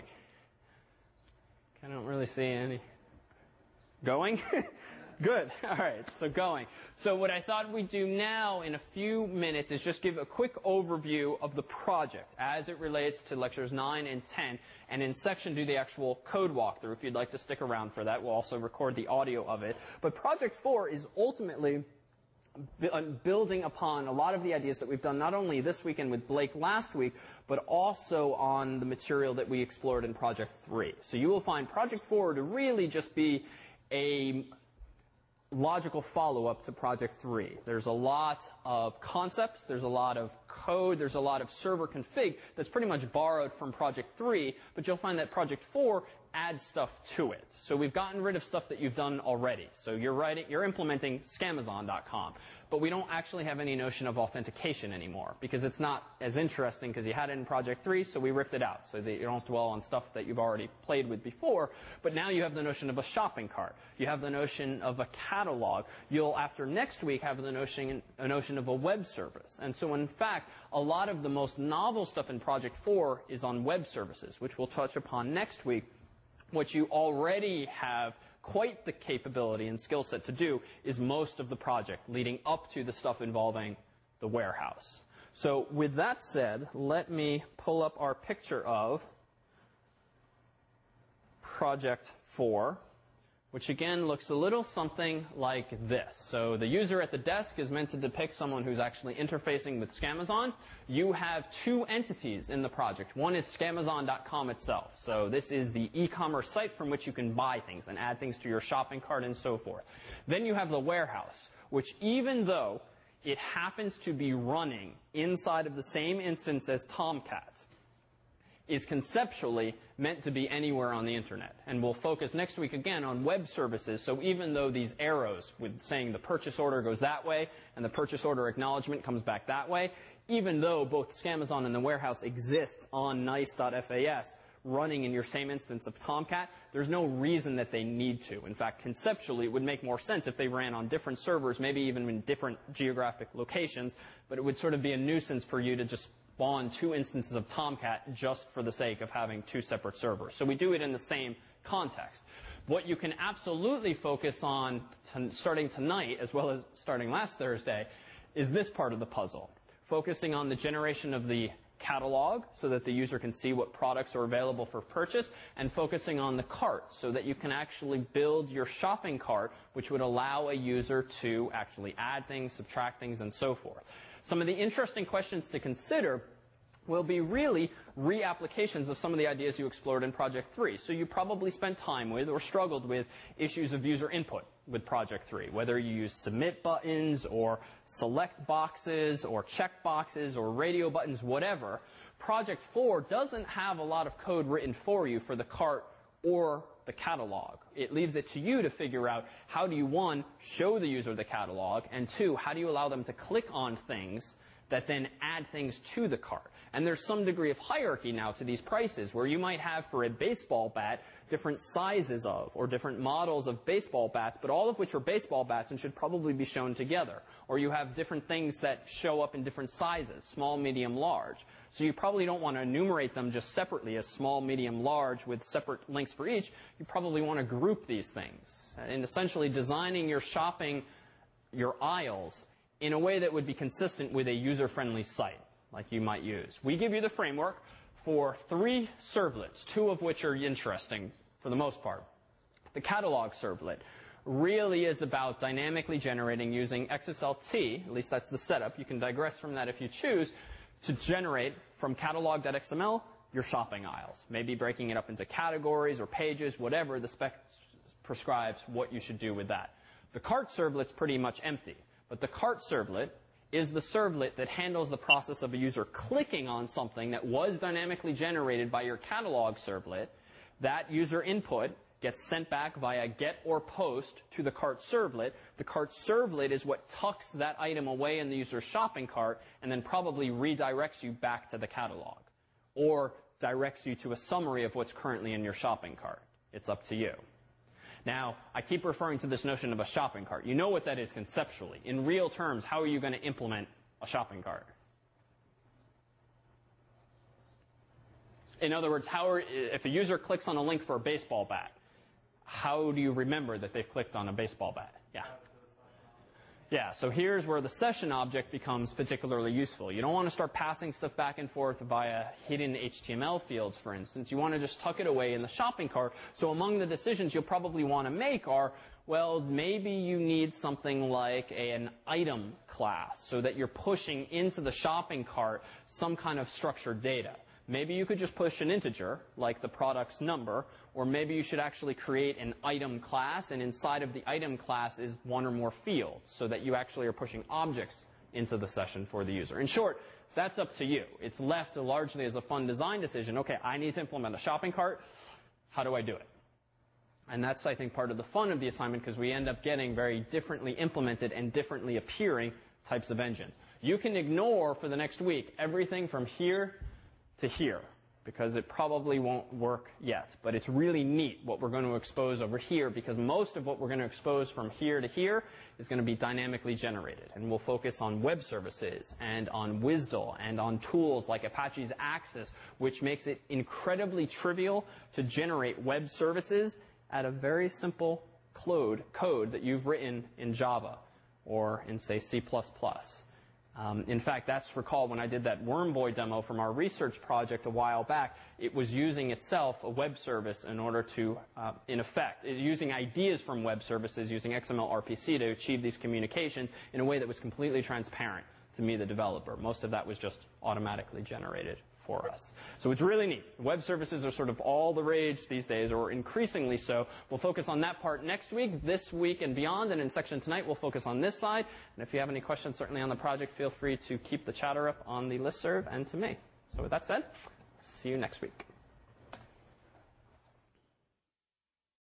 I don't really see any. Going? Good. All right, so going. So what I thought we'd do now in a few minutes is just give a quick overview of the project as it relates to lectures 9 and 10, and in section do the actual code walkthrough. If you'd like to stick around for that, we'll also record the audio of it. But Project 4 is ultimately building upon a lot of the ideas that we've done not only this weekend with Blake last week, but also on the material that we explored in Project 3. So you will find Project 4 to really just be a logical follow-up to Project 3. There's a lot of concepts, there's a lot of code, there's a lot of server config that's pretty much borrowed from Project 3, but you'll find that Project 4 adds stuff to it. So we've gotten rid of stuff that you've done already. So you're implementing Scamazon.com. but we don't actually have any notion of authentication anymore because it's not as interesting because you had it in Project 3, so we ripped it out so that you don't dwell on stuff that you've already played with before. But now you have the notion of a shopping cart. You have the notion of a catalog. You'll, after next week, have the notion of a web service. And so, in fact, a lot of the most novel stuff in Project 4 is on web services, which we'll touch upon next week. What you already have quite the capability and skill set to do is most of the project leading up to the stuff involving the warehouse. So with that said, let me pull up our picture of Project 4, which again looks a little something like this. So the user at the desk is meant to depict someone who's actually interfacing with Scamazon. You have two entities in the project. One is Scamazon.com itself. So this is the e-commerce site from which you can buy things and add things to your shopping cart and so forth. Then you have the warehouse, which even though it happens to be running inside of the same instance as Tomcat, is conceptually meant to be anywhere on the internet. And we'll focus next week again on web services. So even though these arrows with saying the purchase order goes that way and the purchase order acknowledgement comes back that way, even though both Scamazon and the warehouse exist on nice.fas running in your same instance of Tomcat, there's no reason that they need to. In fact, conceptually, it would make more sense if they ran on different servers, maybe even in different geographic locations, but it would sort of be a nuisance for you to just spawn two instances of Tomcat just for the sake of having two separate servers. So we do it in the same context. What you can absolutely focus on starting tonight, as well as starting last Thursday, is this part of the puzzle. Focusing on the generation of the catalog so that the user can see what products are available for purchase, and focusing on the cart so that you can actually build your shopping cart, which would allow a user to actually add things, subtract things, and so forth. Some of the interesting questions to consider will be really reapplications of some of the ideas you explored in Project 3. So you probably spent time with or struggled with issues of user input with Project 3, whether you use submit buttons or select boxes or check boxes or radio buttons, whatever. Project 4 doesn't have a lot of code written for you for the cart or the catalog. It leaves it to you to figure out how do you, one, show the user the catalog, and two, how do you allow them to click on things that then add things to the cart. And there's some degree of hierarchy now to these prices where you might have for a baseball bat different sizes of or different models of baseball bats, but all of which are baseball bats and should probably be shown together. Or you have different things that show up in different sizes, small, medium, large. So you probably don't want to enumerate them just separately as small, medium, large with separate links for each. You probably want to group these things and essentially designing your shopping, your aisles, in a way that would be consistent with a user-friendly site like you might use. We give you the framework for 3 servlets, 2 of which are interesting for the most part. The catalog servlet really is about dynamically generating using XSLT, at least that's the setup. You can digress from that if you choose, to generate from catalog.xml your shopping aisles. Maybe breaking it up into categories or pages, whatever the spec prescribes what you should do with that. The cart servlet's pretty much empty, but the cart servlet is the servlet that handles the process of a user clicking on something that was dynamically generated by your catalog servlet. That user input gets sent back via get or post to the cart servlet. The cart servlet is what tucks that item away in the user's shopping cart and then probably redirects you back to the catalog or directs you to a summary of what's currently in your shopping cart. It's up to you. Now, I keep referring to this notion of a shopping cart. You know what that is conceptually. In real terms, how are you going to implement a shopping cart? In other words, if a user clicks on a link for a baseball bat, how do you remember that they've clicked on a baseball bat? Yeah. Yeah, so here's where the session object becomes particularly useful. You don't want to start passing stuff back and forth via hidden HTML fields, for instance. You want to just tuck it away in the shopping cart. So among the decisions you'll probably want to make are, well, maybe you need something like an item class so that you're pushing into the shopping cart some kind of structured data. Maybe you could just push an integer, like the product's number, or maybe you should actually create an item class, and inside of the item class is one or more fields, so that you actually are pushing objects into the session for the user. In short, that's up to you. It's left largely as a fun design decision. Okay, I need to implement a shopping cart. How do I do it? And that's, I think, part of the fun of the assignment, because we end up getting very differently implemented and differently appearing types of engines. You can ignore for the next week everything from here to here, because it probably won't work yet. But it's really neat what we're going to expose over here, because most of what we're going to expose from here to here is going to be dynamically generated. And we'll focus on web services and on WSDL and on tools like Apache's Axis, which makes it incredibly trivial to generate web services at a very simple code that you've written in Java or in, say, C++. In fact, that's recall when I did that Wormboy demo from our research project a while back, it was using itself a web service in order to, in effect, using ideas from web services, using XML RPC to achieve these communications in a way that was completely transparent to me, the developer. Most of that was just automatically generated for us. So it's really neat. Web services are sort of all the rage these days, or increasingly so. We'll focus on that part next week, this week and beyond, and in section tonight we'll focus on this side. And if you have any questions, certainly on the project, feel free to keep the chatter up on the listserv and to me. So with that said, see you next week.